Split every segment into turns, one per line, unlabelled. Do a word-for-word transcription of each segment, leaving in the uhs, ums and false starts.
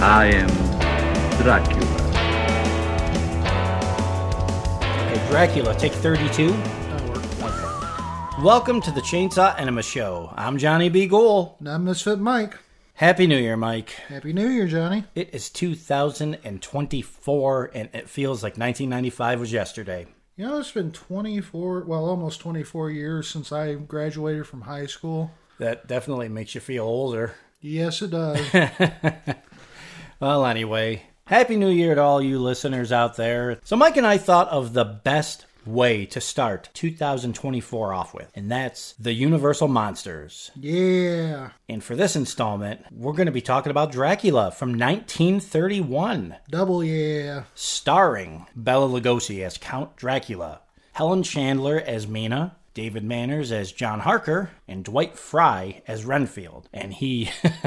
I am Dracula.
Okay, Dracula, take thirty-two.
That'll work.
Okay. Welcome to the Chainsaw Enema Show. I'm Johnny B. Ghoul.
And I'm Misfit Mike.
Happy New Year, Mike.
Happy New Year, Johnny.
It is two thousand twenty-four, and it feels like nineteen ninety-five was yesterday.
You know, it's been twenty-four, well, almost twenty-four years since I graduated from high school.
That definitely makes you feel older.
Yes, it does.
Well, anyway, Happy New Year to all you listeners out there. So Mike and I thought of the best way to start two thousand twenty-four off with, and that's the Universal Monsters.
Yeah.
And for this installment, we're going to be talking about Dracula from nineteen thirty-one.
Double yeah.
Starring Bela Lugosi as Count Dracula, Helen Chandler as Mina, David Manners as John Harker, and Dwight Fry as Renfield. And he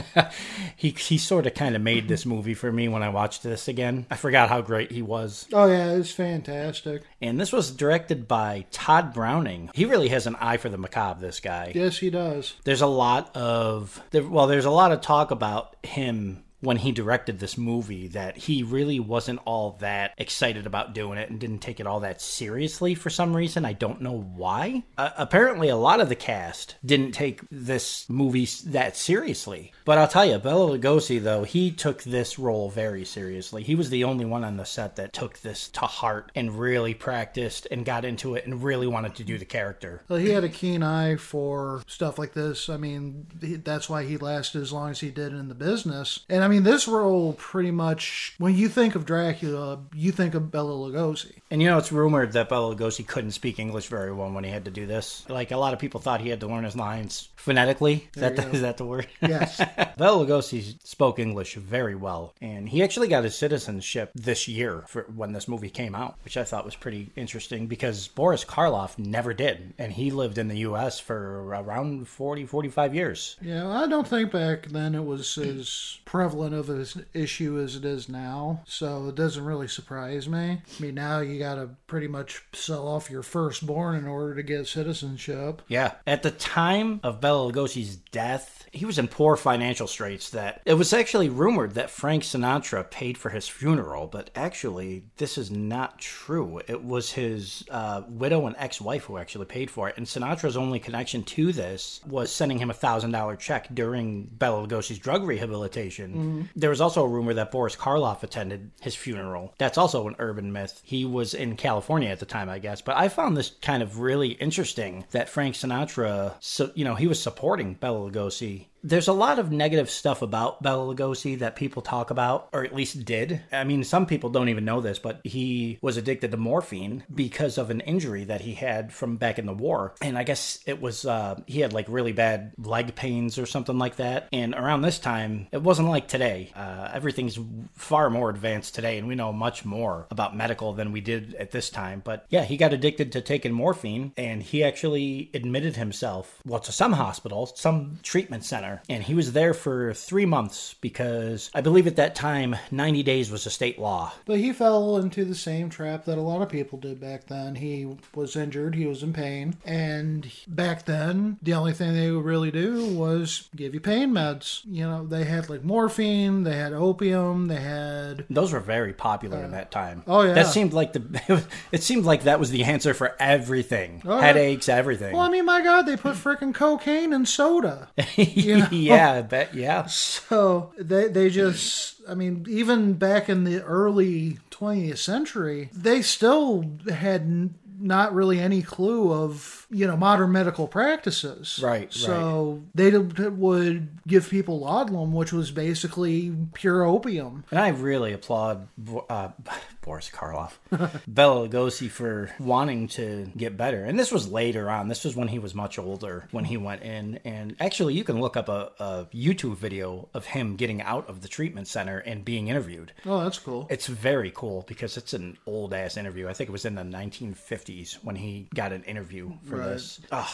he he sort of kind of made this movie for me when I watched this again. I forgot how great he was.
Oh, yeah, it's fantastic.
And this was directed by Todd Browning. He really has an eye for the macabre, this guy.
Yes, he does.
There's a lot of, well, there's a lot of talk about him when he directed this movie, that he really wasn't all that excited about doing it and didn't take it all that seriously for some reason. I don't know why. Uh, apparently, a lot of the cast didn't take this movie that seriously. But I'll tell you, Bela Lugosi, though, he took this role very seriously. He was the only one on the set that took this to heart and really practiced and got into it and really wanted to do the character.
Well, he had a keen eye for stuff like this. I mean, he, that's why he lasted as long as he did in the business. And I mean, this role pretty much, when you think of Dracula, you think of Bela Lugosi.
And you know, it's rumored that Bela Lugosi couldn't speak English very well when he had to do this. Like, a lot of people thought he had to learn his lines phonetically. Is, that the, is that the word?
Yes.
Bela Lugosi spoke English very well. And he actually got his citizenship this year for when this movie came out, which I thought was pretty interesting because Boris Karloff never did. And he lived in the U S for around forty, forty-five years.
Yeah, I don't think back then it was as prevalent of an issue as it is now. So it doesn't really surprise me. I mean, now you got to pretty much sell off your firstborn in order to get citizenship.
Yeah. At the time of Bela Lugosi's death, he was in poor financial straits. That it was actually rumored that Frank Sinatra paid for his funeral, but actually this is not true. It was his uh, widow and ex-wife who actually paid for it, and Sinatra's only connection to this was sending him a thousand dollar check during Bela Lugosi's drug rehabilitation. Mm-hmm. There was also a rumor that Boris Karloff attended his funeral. That's also an urban myth. He was in California at the time, I guess, but I found this kind of really interesting that Frank Sinatra, so you know, he was supporting Bela Lugosi. There's a lot of negative stuff about Bela Lugosi that people talk about, or at least did. I mean, some people don't even know this, but he was addicted to morphine because of an injury that he had from back in the war. And I guess it was, uh, he had like really bad leg pains or something like that. And around this time, it wasn't like today. Uh, everything's far more advanced today, and we know much more about medical than we did at this time. But yeah, he got addicted to taking morphine, and he actually admitted himself, well, to some hospital, some treatment center. And he was there for three months because I believe at that time, ninety days was a state law.
But he fell into the same trap that a lot of people did back then. He was injured, he was in pain. And back then, the only thing they would really do was give you pain meds. You know, they had like morphine, they had opium, they had...
Those were very popular uh, in that time.
Oh, yeah.
That seemed like the... It seemed like that was the answer for everything. Oh, headaches, yeah. Everything.
Well, I mean, my God, they put frickin' cocaine in soda. You know?
Yeah, I bet, yeah.
So they they just, I mean, even back in the early twentieth century, they still had n- not really any clue of, you know, modern medical practices.
Right,
So
right.
they would give people laudanum, which was basically pure opium.
And I really applaud uh, Boris Karloff, Bela Lugosi, for wanting to get better. And this was later on. This was when he was much older, when he went in. And actually, you can look up a, a YouTube video of him getting out of the treatment center and being interviewed.
Oh, that's cool.
It's very cool because it's an old-ass interview. I think it was in the nineteen fifties when he got an interview for
right.
this. Oh,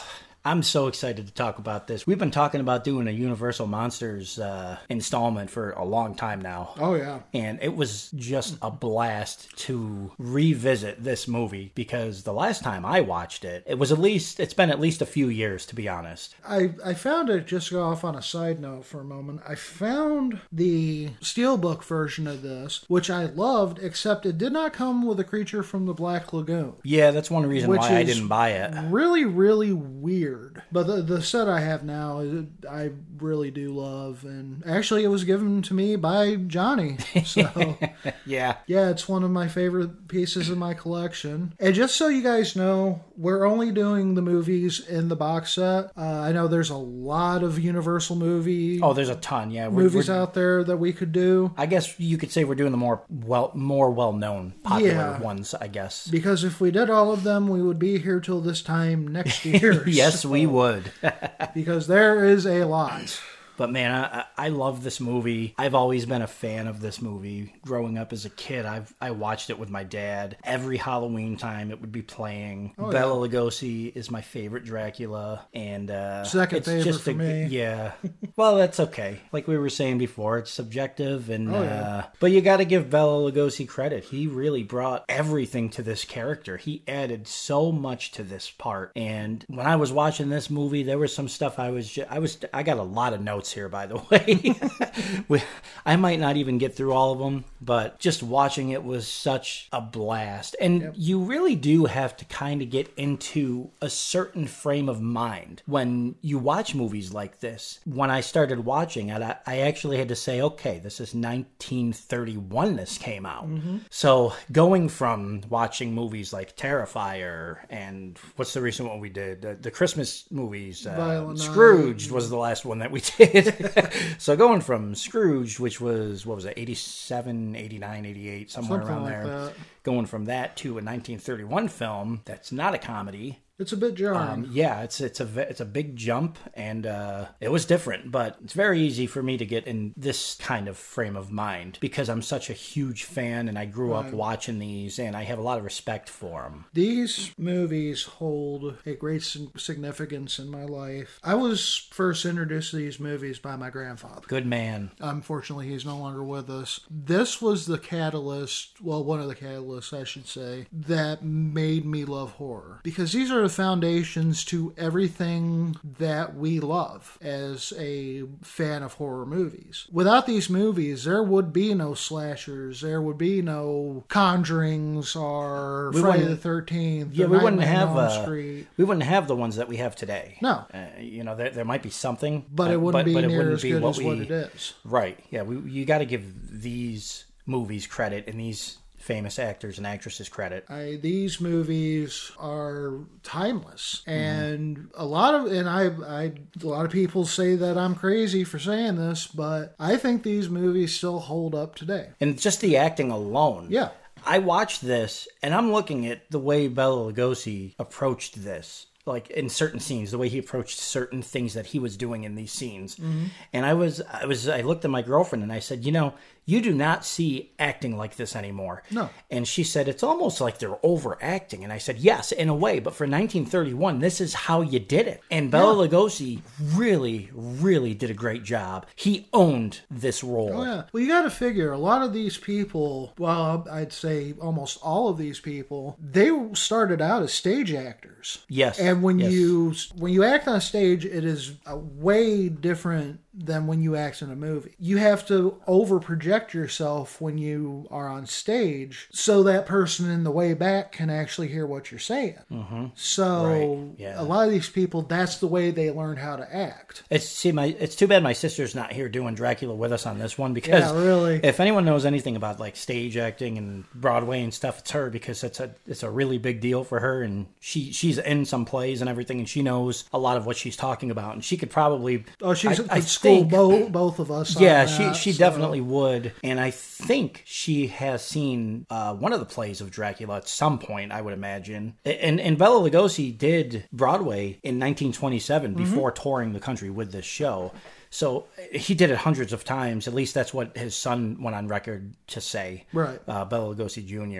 I'm so excited to talk about this. We've been talking about doing a Universal Monsters uh, installment for a long time now.
Oh, yeah.
And it was just a blast to revisit this movie because the last time I watched it, it was at least, it's been at least a few years, to be honest.
I, I found it, just to go off on a side note for a moment, I found the Steelbook version of this, which I loved, except it did not come with a creature from the Black Lagoon.
Yeah, that's one reason
Which
why I
is
didn't buy it.
Really, really weird. But the, the set I have now, I really do love. And actually, it was given to me by Johnny. So,
yeah.
Yeah, it's one of my favorite pieces of my collection. And just so you guys know, we're only doing the movies in the box set. Uh, I know there's a lot of Universal movie
Oh, there's a ton, yeah. We're,
movies
we're,
out there that we could do.
I guess you could say we're doing the more well, more well-known, popular
Yeah.
ones, I guess.
Because if we did all of them, we would be here till this time next year.
Yes,
So-
we would.
because there is a lot.
But man, I, I love this movie. I've always been a fan of this movie. Growing up as a kid, I've I watched it with my dad. Every Halloween time it would be playing.
Oh,
Bela Lugosi is my favorite Dracula. And uh,
Second
it's
favorite
just
for
a,
me.
Yeah. Well, that's okay. Like we were saying before, it's subjective. and
Oh, yeah.
uh, But you got to give Bela Lugosi credit. He really brought everything to this character. He added so much to this part. And when I was watching this movie, there was some stuff I was just, I was I got a lot of notes here, by the way. We, I might not even get through all of them, but just watching it was such a blast. And
Yep.
you really do have to kind of get into a certain frame of mind when you watch movies like this. When I started watching it, I, I actually had to say, okay, this is nineteen thirty-one this came out.
Mm-hmm.
So going from watching movies like Terrifier and what's the recent one we did? The, the Christmas movies. Uh,
Violent Night.
Scrooge was the last one that we did. So going from Scrooge, which was, what was it, eighty-seven, eighty-nine, eighty-eight, somewhere
Something
around
like
there.
that.
Going from that to a nineteen thirty-one film that's not a comedy.
It's a bit jarring.
Um, yeah, it's it's a ve- it's a big jump, and uh, it was different. But it's very easy for me to get in this kind of frame of mind because I'm such a huge fan, and I grew up
Right.
watching these, and I have a lot of respect for them.
These movies hold a great sig- significance in my life. I was first introduced to these movies by my grandfather.
Good man.
Unfortunately, he's no longer with us. This was the catalyst, well, one of the catalysts, I should say, that made me love horror. Because these are the foundations to everything that we love as a fan of horror movies. Without these movies, there would be no slashers, there would be no Conjurings or
We
Friday the
wouldn't-
thirteenth.
Yeah,
or
we wouldn't
Nightmare on
have
Elm
uh,
Street.
we wouldn't have the ones that we have today.
No.
Uh, you know, there, there might be something,
But
uh,
it wouldn't be
but it
near
wouldn't
as
be
good
what
as
we,
what it is.
Right? Yeah, we you got to give these movies credit and these famous actors and actresses credit.
I, these movies are timeless,
Mm-hmm.
and a lot of and I, I a lot of people say that I'm crazy for saying this, but I think these movies still hold up today.
And just the acting alone.
Yeah.
I watched this, and I'm looking at the way Bela Lugosi approached this. Like in certain scenes, the way he approached certain things that he was doing in these scenes,
Mm-hmm.
and I was, I was, I looked at my girlfriend and I said, you know, you do not see acting like this anymore.
No.
And she said, it's almost like they're overacting. And I said, yes, in a way, but for nineteen thirty-one, this is how you did it. And Bela Lugosi really, really did a great job. He owned this role.
Oh yeah. Well, you got to figure a lot of these people. Well, I'd say almost all of these people. They started out as stage actors.
Yes.
And when
yes.
you when you act on stage, it is a way different than when you act in a movie. You have to over project yourself when you are on stage so that person in the way back can actually hear what you're saying. Mm-hmm. So
Right. Yeah.
a lot of these people, that's the way they learn how to act.
It's see my it's too bad my sister's not here doing Dracula with us on this one because
Yeah, really.
if anyone knows anything about like stage acting and Broadway and stuff, it's her because it's a it's a really big deal for her, and she she's in some plays and everything, and she knows a lot of what she's talking about, and she could probably
Oh, she's
I,
at
I
school
think,
both both of us. on
yeah,
that,
she she
so-
definitely would, and I think she has seen uh, one of the plays of Dracula at some point. I would imagine, and and Bela Lugosi did Broadway in nineteen twenty-seven before touring the country with this show. So he did it hundreds of times. At least that's what his son went on record to say.
Right.
Uh, Bela Lugosi Junior,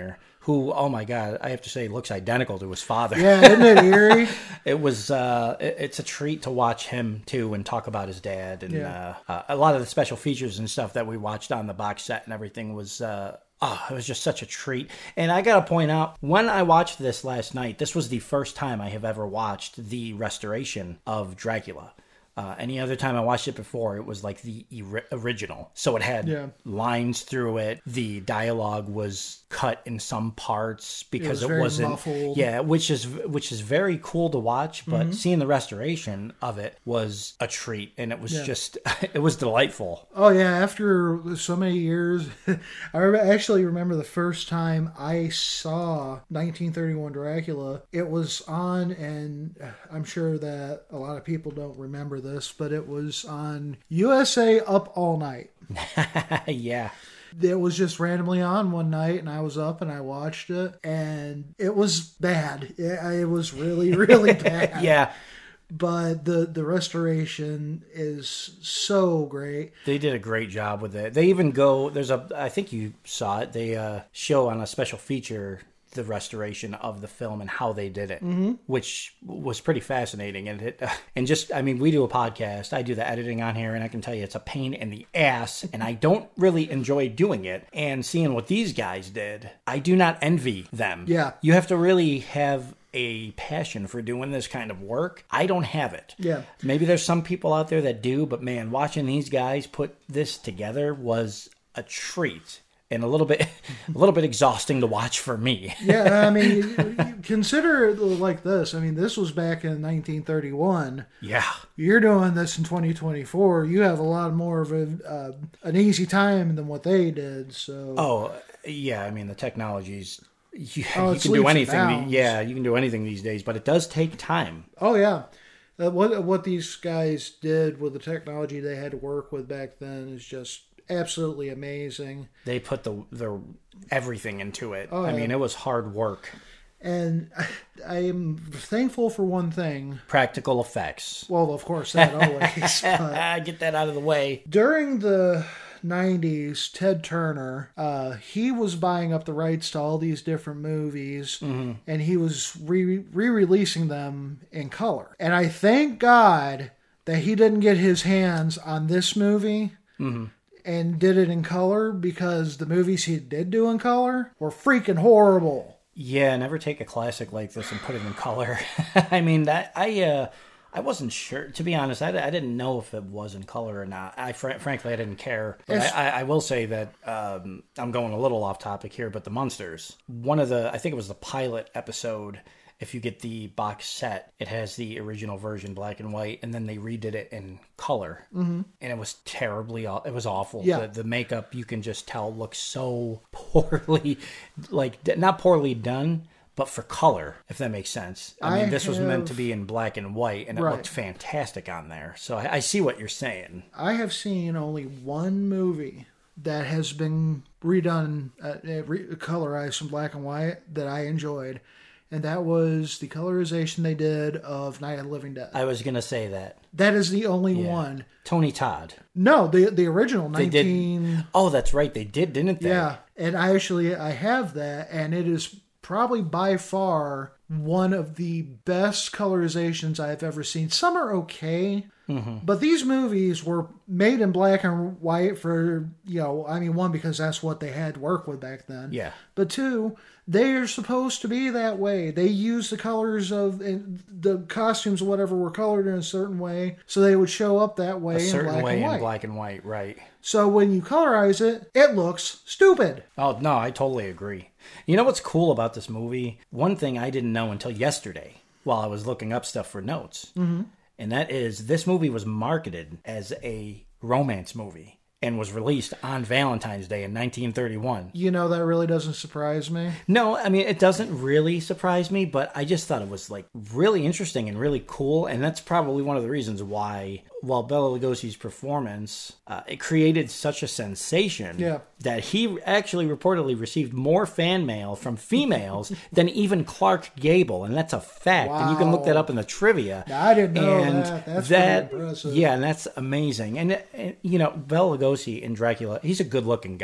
who, oh my God, I have to say, looks identical to his father.
Yeah, isn't it eerie?
It was, uh, it, it's a treat to watch him too and talk about his dad. And
Yeah.
uh, uh, a lot of the special features and stuff that we watched on the box set and everything was, uh, oh, it was just such a treat. And I got to point out, when I watched this last night, this was the first time I have ever watched the restoration of Dracula. Uh, any other time I watched it before, it was like the eri- original. So it had
Yeah.
lines through it. The dialogue was cut in some parts because
It was
it,
very
wasn't.
muffled.
Yeah, which is which is very cool to watch. But
Mm-hmm.
seeing the restoration of it was a treat, and it was
Yeah.
just it was delightful.
Oh yeah, after so many years, I re- actually remember the first time I saw nineteen thirty-one Dracula. It was on, and I'm sure that a lot of people don't remember this, but it was on U S A Up All Night.
Yeah.
It was just randomly on one night, and I was up and I watched it, and it was bad. It, it was really, really bad.
Yeah.
But the the restoration is so great.
They did a great job with it. They even go, there's a, I think you saw it, they uh, show on a special feature the restoration of the film and how they did it, mm-hmm. which was pretty fascinating. And it, uh, and just, I mean, we do a podcast, I do the editing on here, and I can tell you it's a pain in the ass, and I don't really enjoy doing it. And seeing what these guys did, I do not envy them.
Yeah.
You have to really have a passion for doing this kind of work. I don't have it.
Yeah.
Maybe there's some people out there that do, but man, watching these guys put this together was a treat. And a little bit, a little bit exhausting to watch for me.
Yeah, I mean, you, you consider it like this. I mean, this was back in nineteen thirty-one.
Yeah,
You're doing this in twenty twenty-four. You have a lot more of a, uh, an easy time than what they did. So,
oh yeah. I mean, the technology's you,
Oh,
you
it's
can do
leaps and
anything.
bounds.
Yeah, you can do anything these days, but it does take time.
oh yeah, uh, what what these guys did with the technology they had to work with back then is just absolutely amazing.
They put the their everything into it.
Oh,
I
yeah.
mean, it was hard work.
And I, I am thankful for one thing.
Practical effects.
Well, of course, that always. But
Get that out of the way.
during the nineties, Ted Turner, uh, he was buying up the rights to all these different movies,
Mm-hmm.
and he was re- re-releasing them in color. And I thank God that he didn't get his hands on this movie
Mm-hmm.
and did it in color, because the movies he did do in color were freaking horrible.
Yeah, never take a classic like this and put it in color. I mean, that I uh, I wasn't sure. To be honest, I, I didn't know if it was in color or not. I fr- frankly I didn't care. But
It's-
I, I, I will say that um, I'm going a little off topic here, but the Munsters. One of the I think it was the pilot episode. If you get the box set, it has the original version, black and white, and then they redid it in color, mm-hmm. and it was terribly. aw- It was awful.
Yeah.
The, the makeup, you can just tell, looks so poorly, like d- not poorly done, but for color, if that makes sense. I,
I
mean, this was meant to
have-
be in black and white, and it
Right.
looked fantastic on there. So I, I see what you're saying.
I have seen only one movie that has been redone, uh, uh, re- colorized from black and white that I enjoyed, and that was the colorization they did of Night of the Living Dead.
I was gonna say that.
That is the only
Yeah.
one.
Tony Todd.
No, the the original
They did.
nineteen.
Oh, that's right. They did, didn't they?
Yeah, and I actually I have that, and it is probably by far one of the best colorizations I've ever seen. Some are okay,
Mm-hmm.
but these movies were made in black and white for, you know, I mean, one, because that's what they had to work with back then.
Yeah.
But two, they are supposed to be that way. They use the colors of and the costumes or whatever were colored in a certain way, so they would show up that way
A
in
certain
black
way
and
in
white.
black and white, right?
So when you colorize it, it looks stupid.
Oh, no, I totally agree. You know what's cool about this movie? One thing I didn't know until yesterday while I was looking up stuff for notes, mm-hmm. and that is this movie was marketed as a romance movie and was released on Valentine's Day in nineteen thirty-one.
You know, that really doesn't surprise me.
No, I mean, it doesn't really surprise me, but I just thought it was, like, really interesting and really cool, and that's probably one of the reasons why, while Bela Lugosi's performance, uh, it created such a sensation
Yeah.
that he actually reportedly received more fan mail from females than even Clark Gable, and that's a fact, and you can look that
Wow.
up in the trivia.
I didn't know
and
that. That's
that,
pretty impressive.
Yeah, and that's amazing. And, and, you know, Bela Lugosi in Dracula, he's a good-looking guy.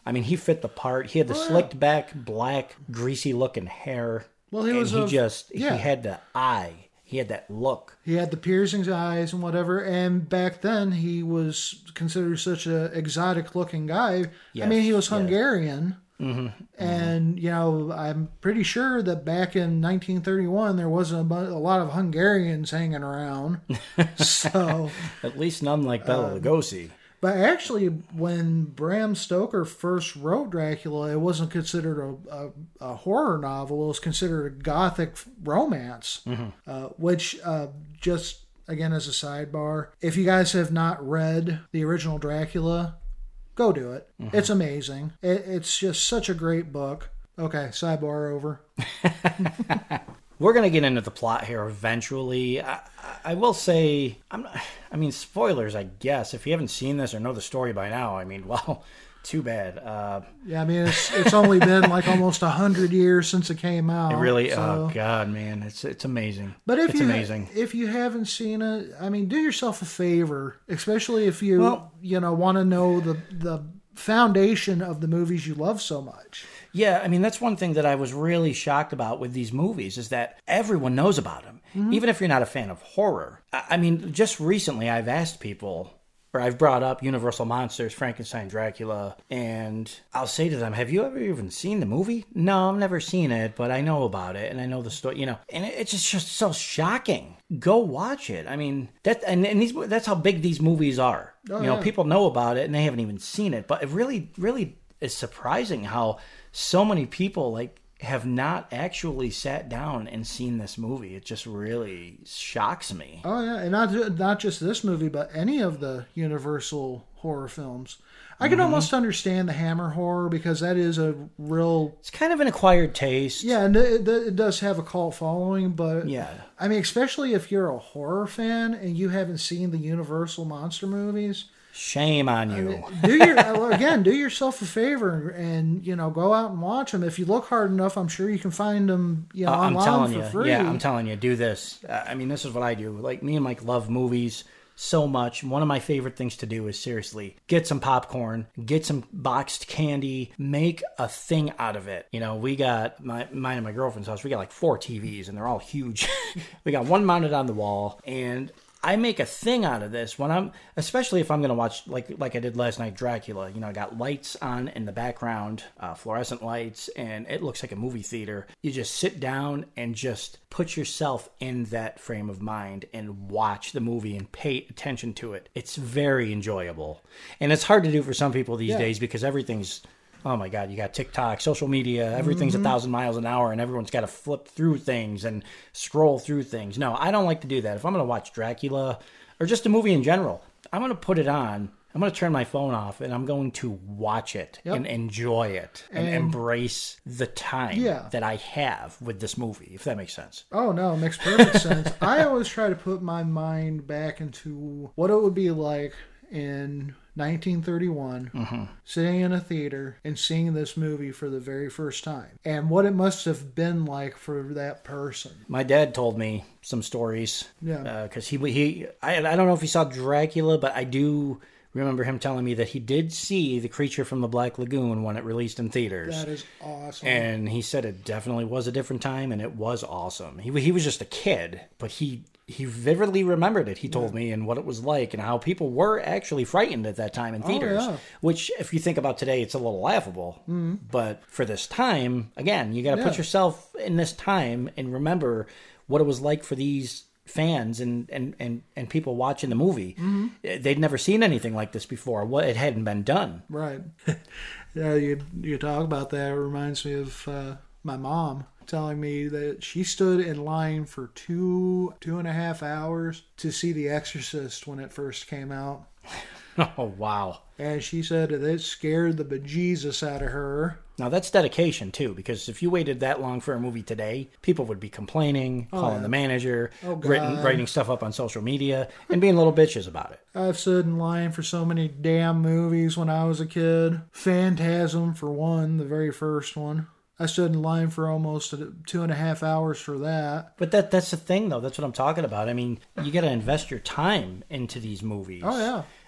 I mean, he fit the part. He had the
Oh, yeah.
slicked back, black, greasy looking hair.
Well, he
and
was
he
a-
just
yeah.
he had the eye. He had that look.
He had the piercing eyes and whatever, and back then he was considered such a exotic looking guy. I
Yes,
mean, he was
yes.
Hungarian. Mm-hmm, and, you know, I'm pretty sure that back in nineteen thirty-one, there wasn't a, bu- a lot of Hungarians hanging around. So,
At least none like Bela
Uh,
Lugosi.
but actually, when Bram Stoker first wrote Dracula, it wasn't considered a, a, a horror novel. It was considered a gothic romance, uh, which uh, just, again, as a sidebar, if you guys have not read the original Dracula, go do it. It's amazing. It, it's just such a great book. Okay, sidebar over.
We're gonna get into the plot here eventually. I, I will say, I'm not, I mean, spoilers, I guess. If you haven't seen this or know the story by now, I mean, well, too bad. Uh,
Yeah, I mean, it's it's only been like almost a hundred years since it came out.
it really,
so-
oh god, man, it's it's amazing.
But if
it's
you
amazing.
if you haven't seen it, I mean, do yourself a favor, especially if you
Well-
you know want to know the the foundation of the movies you love so much.
Yeah, I mean, that's one thing that I was really shocked about with these movies is that everyone knows about them, even if you're not a fan of horror. I I mean, just recently I've asked people, or I've brought up Universal Monsters, Frankenstein, Dracula, and I'll say to them, have you ever even seen the movie? No, I've never seen it, but I know about it, and I know the story, you know, and it- it's just, just so shocking. Go watch it. I mean, that and, and these that's how big these movies are.
Oh,
you know,
yeah.
people know about it, and they haven't even seen it, but it really, really is surprising how so many people, like, have not actually sat down and seen this movie. It just really shocks me.
Oh yeah, and not not just this movie, but any of the Universal horror films. I can almost understand the Hammer horror because that is a real
It's kind of an acquired taste.
yeah, and it, it does have a cult following. But
Yeah.
I mean, especially if you're a horror fan and you haven't seen the Universal monster movies.
Shame on you.
do your well, again do yourself a favor and you know go out and watch them. If you look hard enough, I'm sure you can find them you know
Uh, I'm
online
telling
for
you.
free.
Yeah, I'm telling you, do this. Uh, I mean, this is what I do. Like, me and Mike love movies so much. One of my favorite things to do is seriously get some popcorn, get some boxed candy, make a thing out of it. You know, we got my mine and my girlfriend's house. We got like four T Vs and they're all huge. We got one mounted on the wall, and I make a thing out of this when I'm, especially if I'm going to watch, like like I did last night, Dracula. You know, I got lights on in the background, uh, fluorescent lights, and it looks like a movie theater. You just sit down and just put yourself in that frame of mind and watch the movie and pay attention to it. It's very enjoyable. And it's hard to do for some people these
Yeah.
days because everything's, oh my God, you got TikTok, social media, everything's a thousand miles an hour and everyone's got to flip through things and scroll through things. No, I don't like to do that. If I'm going to watch Dracula or just a movie in general, I'm going to put it on. I'm going to turn my phone off and I'm going to watch it
Yep.
and enjoy it and,
And-
embrace the time
Yeah.
that I have with this movie, if that makes sense.
Oh no, it makes perfect sense. I always try to put my mind back into what it would be like in nineteen thirty-one,
Mm-hmm.
sitting in a theater and seeing this movie for the very first time, and what it must have been like for that person.
My dad told me some stories.
Yeah.
Because he, he I, I don't know if he saw Dracula, but I do remember him telling me that he did see The Creature from the Black Lagoon when it released in theaters.
That is awesome.
And he said it definitely was a different time, and it was awesome. He he was just a kid, but he he vividly remembered it. He told me and what it was like, and how people were actually frightened at that time in theaters.
yeah.
Which, if you think about today, it's a little laughable. Mm-hmm. But for this time, again, you got to
Yeah.
put yourself in this time and remember what it was like for these fans and, and, and, and people watching the movie. Mm-hmm. They'd never seen anything like this before. What it hadn't been done.
Right. Yeah, you you talk about that. It reminds me of uh, my mom telling me that she stood in line for two two and a half hours to see The Exorcist when it first came out,
Oh, wow.
and she said that it scared the bejesus out of her.
Now, that's dedication, too, because if you waited that long for a movie today, people would be complaining, calling
yeah.
the manager,
Oh,
written,
God.
writing stuff up on social media, and being little bitches about it.
I've stood in line for so many damn movies when I was a kid. Phantasm, for one, the very first one. I stood in line for almost two and a half hours for that.
But that that's the thing, though. That's what I'm talking about. I mean, you got to invest your time into these movies.
Oh, yeah.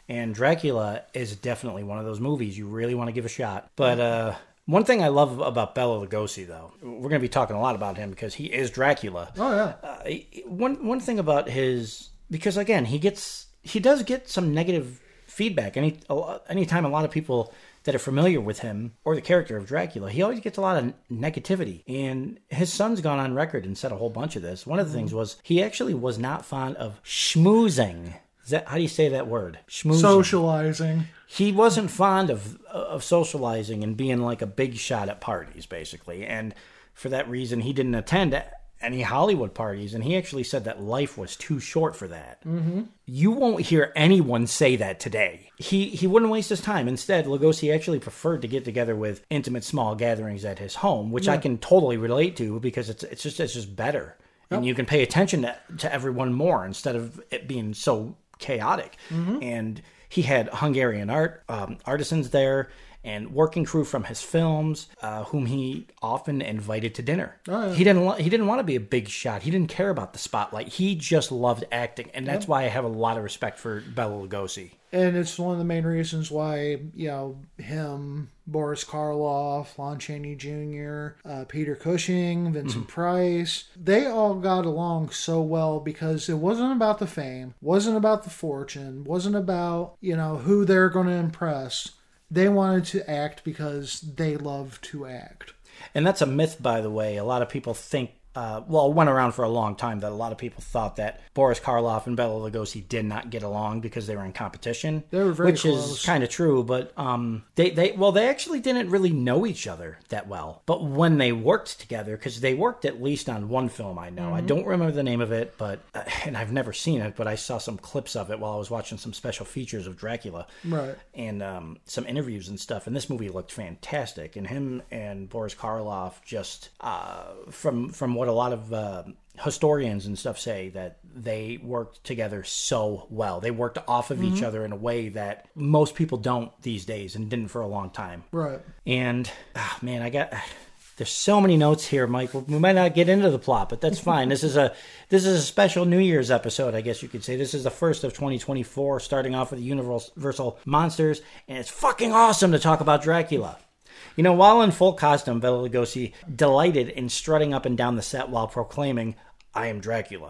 And Dracula is definitely one of those movies you really want to give a shot. But uh, one thing I love about Bela Lugosi, though, we're going to be talking a lot about him because he is Dracula.
Oh, yeah.
Uh, one one thing about his, because again, he gets he does get some negative feedback. Any anytime a lot of people that are familiar with him or the character of Dracula, he always gets a lot of negativity. And his son's gone on record and said a whole bunch of this. One of the mm-hmm. things was he actually was not fond of schmoozing. Is that, how do you say that word? Schmoozing.
Socializing.
He wasn't fond of of socializing and being like a big shot at parties, basically. And for that reason, he didn't attend any Hollywood parties. And he actually said that life was too short for that.
Mm-hmm.
You won't hear anyone say that today. He he wouldn't waste his time. Instead, Lugosi actually preferred to get together with intimate small gatherings at his home, which yeah. I can totally relate to because it's it's just it's just better. Yep. And you can pay attention to, to everyone more instead of it being so chaotic.
Mm-hmm.
And he had Hungarian art um, artisans there and working crew from his films, uh, whom he often invited to dinner.
Oh, yeah.
He didn't. He didn't want to be a big shot. He didn't care about the spotlight. He just loved acting, and that's
yep.
why I have a lot of respect for Bela Lugosi.
And it's one of the main reasons why, you know, him, Boris Karloff, Lon Chaney Junior, uh, Peter Cushing, Vincent mm-hmm. Price, they all got along so well because it wasn't about the fame, wasn't about the fortune, wasn't about, you know, who they're going to impress. They wanted to act because they love to act.
And that's a myth, by the way. A lot of people think, uh, well, it went around for a long time that a lot of people thought that Boris Karloff and Bela Lugosi did not get along because they were in competition.
They were very
which
close.
Is kind of true, but um, they, they, well, they actually didn't really know each other that well. But when they worked together, because they worked at least on one film I know. Mm-hmm. I don't remember the name of it, but uh, and I've never seen it, but I saw some clips of it while I was watching some special features of Dracula.
Right.
And um, some interviews and stuff. And this movie looked fantastic. And him and Boris Karloff just, uh, from from what a lot of uh, historians and stuff say, that they worked together so well. They worked off of mm-hmm. each other in a way that most people don't these days and didn't for a long time.
Right.
And, oh, man, I got... There's so many notes here, Mike. We might not get into the plot, but that's fine. This is a this is a special New Year's episode, I guess you could say. This is the first of twenty twenty-four, starting off with the Universal Monsters, and it's fucking awesome to talk about Dracula. You know, while in full costume, Bela Lugosi delighted in strutting up and down the set while proclaiming, "I am Dracula."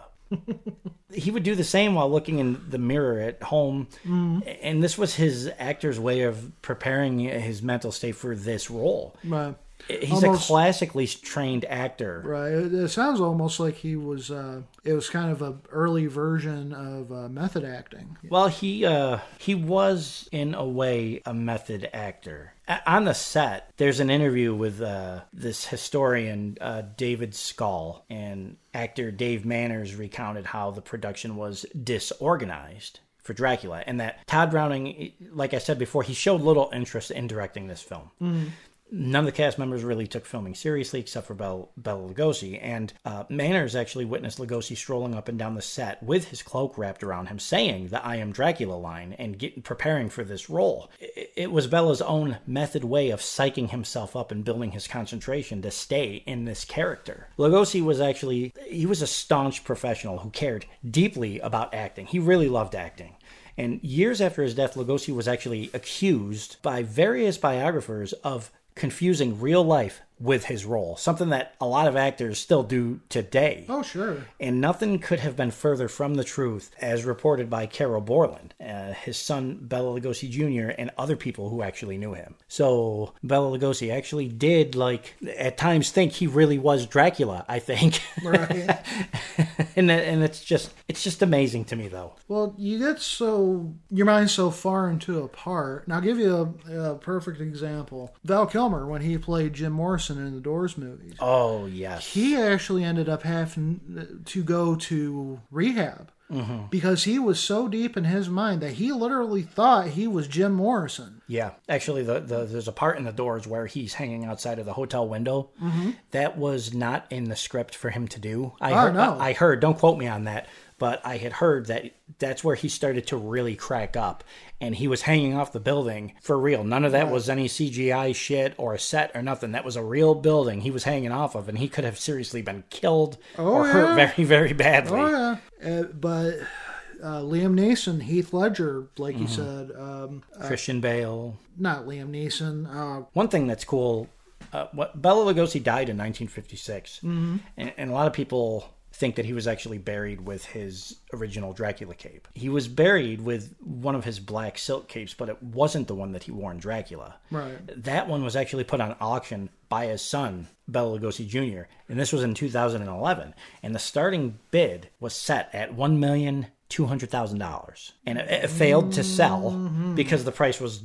He would do the same while looking in the mirror at home, mm. and this was his actor's way of preparing his mental state for this role.
Right.
He's almost a classically trained actor.
Right. It, it sounds almost like he was, uh, it was kind of an early version of uh, method acting.
Well, he uh, he was, in a way, a method actor. A- on the set, there's an interview with uh, this historian, uh, David Skull, and actor Dave Manners recounted how the production was disorganized for Dracula, and that Todd Browning, like I said before, he showed little interest in directing this film.
Mm.
None of the cast members really took filming seriously except for Bela, Bela Lugosi. And uh, Manners actually witnessed Lugosi strolling up and down the set with his cloak wrapped around him, saying the "I am Dracula" line and get, preparing for this role. It, it was Bela's own method way of psyching himself up and building his concentration to stay in this character. Lugosi was actually, he was a staunch professional who cared deeply about acting. He really loved acting. And years after his death, Lugosi was actually accused by various biographers of confusing real life with his role, something that a lot of actors still do today.
Oh, sure.
And nothing could have been further from the truth, as reported by Carol Borland, uh, his son Bela Lugosi Junior, and other people who actually knew him. So Bela Lugosi actually did, like, at times think he really was Dracula, I think.
Right.
and that, and it's just it's just amazing to me, though.
Well, you get so, your mind's so far into a part. And I'll give you a, a perfect example. Val Kilmer, when he played Jim Morrison in the Doors movies.
Oh, yes.
He actually ended up having to go to rehab mm-hmm. because he was so deep in his mind that he literally thought he was Jim Morrison.
Yeah. Actually, the, the, there's a part in the Doors where he's hanging outside of the hotel window.
Mm-hmm.
That was not in the script for him to do. I
oh,
heard,
no.
I, I heard, don't quote me on that, but I had heard that that's where he started to really crack up. And he was hanging off the building for real. None of that
right.
was any C G I shit or a set or nothing. That was a real building he was hanging off of, and he could have seriously been killed
oh,
or
yeah.
hurt very, very badly.
Oh, yeah. Uh, but uh, Liam Neeson, Heath Ledger, like you said. Um,
Christian Bale.
not Liam Neeson. Uh,
One thing that's cool, uh, what Bela Lugosi died in nineteen fifty-six, mm-hmm. and, and a lot of people think that he was actually buried with his original Dracula cape. He was buried with one of his black silk capes, but it wasn't the one that he wore in Dracula.
Right.
That one was actually put on auction by his son, Bela Lugosi Junior, and this was in two thousand eleven, and the starting bid was set at one million two hundred thousand dollars, and it, it failed to sell mm-hmm. because the price was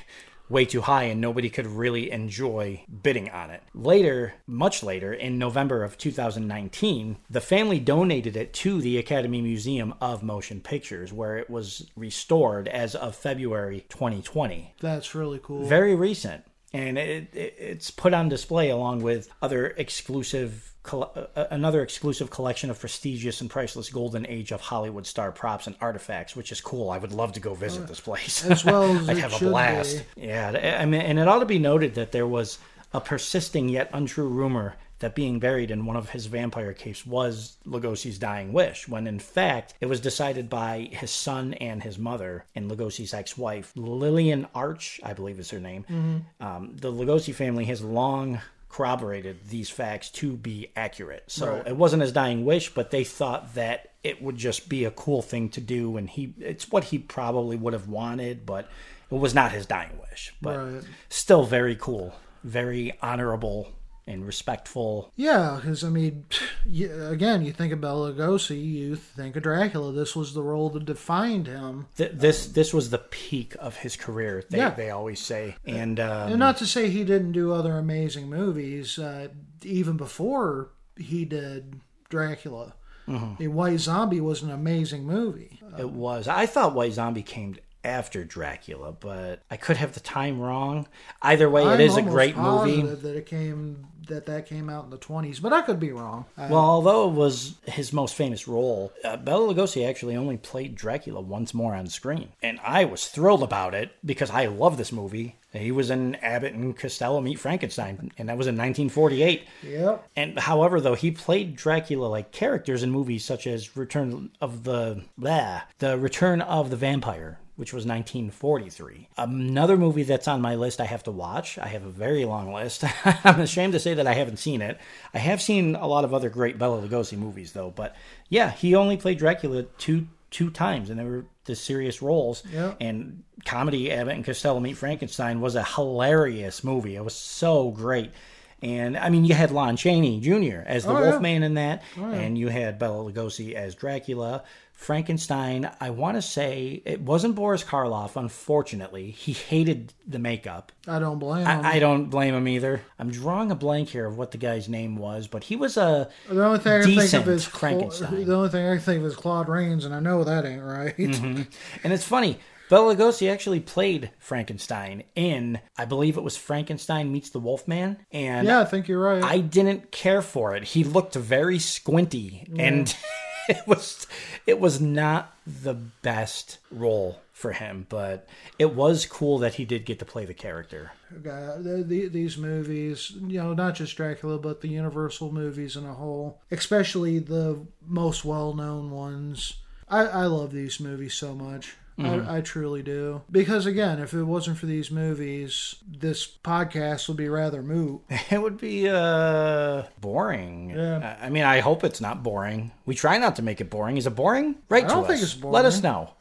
way too high and nobody could really enjoy bidding on it. Later, much later, in November of two thousand nineteen, the family donated it to the Academy Museum of Motion Pictures, where it was restored as of February twenty twenty.
That's really cool.
Very recent. And it, it, it's put on display along with other exclusive, uh, another exclusive collection of prestigious and priceless golden age of Hollywood star props and artifacts, which is cool. I would love to go visit this place.
As well as
I'd
it
have a
should
blast.
be.
Yeah, I mean, and it ought to be noted that there was a persisting yet untrue rumor that being buried in one of his vampire capes was Lugosi's dying wish, when in fact it was decided by his son and his mother and Lugosi's ex-wife, Lillian Arch, I believe is her name. Mm-hmm. Um, the Lugosi family has long corroborated these facts to be accurate. So right. It wasn't his dying wish, but they thought that it would just be a cool thing to do, and he it's what he probably would have wanted, but it was not his dying wish. But
right.
Still very cool, very honorable and respectful.
Yeah, because, I mean, you, again, you think of Bela Lugosi, you think of Dracula. This was the role that defined him.
Th- this this was the peak of his career, they,
yeah.
they always say. And, um,
and not to say he didn't do other amazing movies, uh, even before he did Dracula. Mm-hmm. The White Zombie was an amazing movie.
It was. I thought White Zombie came after Dracula, but I could have the time wrong. Either way,
I'm
it is a great movie.
That it came that that came out in the twenties, but I could be wrong. Uh,
well, although it was his most famous role, uh, Bela Lugosi actually only played Dracula once more on screen, and I was thrilled about it because I love this movie. He was in Abbott and Costello Meet Frankenstein, and that was in nineteen forty-eight.
Yep.
And however, though, he played Dracula-like characters in movies such as Return of the blah, the Return of the Vampire, which was nineteen forty-three. Another movie that's on my list I have to watch. I have a very long list. I'm ashamed to say that I haven't seen it. I have seen a lot of other great Bela Lugosi movies, though. But yeah, he only played Dracula two two times, and they were the serious roles.
Yep.
And comedy Abbott and Costello Meet Frankenstein was a hilarious movie. It was so great. And, I mean, you had Lon Chaney Junior as the
oh,
Wolfman
yeah.
in that,
oh, yeah.
and you had Bela Lugosi as Dracula. Frankenstein, I want to say, it wasn't Boris Karloff, unfortunately. He hated the makeup.
I don't blame him.
I, I don't blame him either. I'm drawing a blank here of what the guy's name was, but he was a
the only thing I can think of is
Frankenstein.
Cla- the only thing I can think of is Claude Rains, and I know that ain't right.
Mm-hmm. And it's funny. Bela Lugosi actually played Frankenstein in, I believe it was Frankenstein Meets the Wolfman. And
yeah, I think you're right.
I didn't care for it. He looked very squinty, yeah. and it was it was not the best role for him, but it was cool that he did get to play the character.
Uh, the, the, these movies, you know, not just Dracula, but the Universal movies in a whole, especially the most well-known ones. I, I love these movies so much. Mm-hmm. I, I truly do. Because, again, if it wasn't for these movies, this podcast would be rather moot.
It would be uh, boring.
Yeah.
I mean, I hope it's not boring. We try not to make it boring. Is it boring? Write
I
to
don't
us.
think it's boring.
Let us know.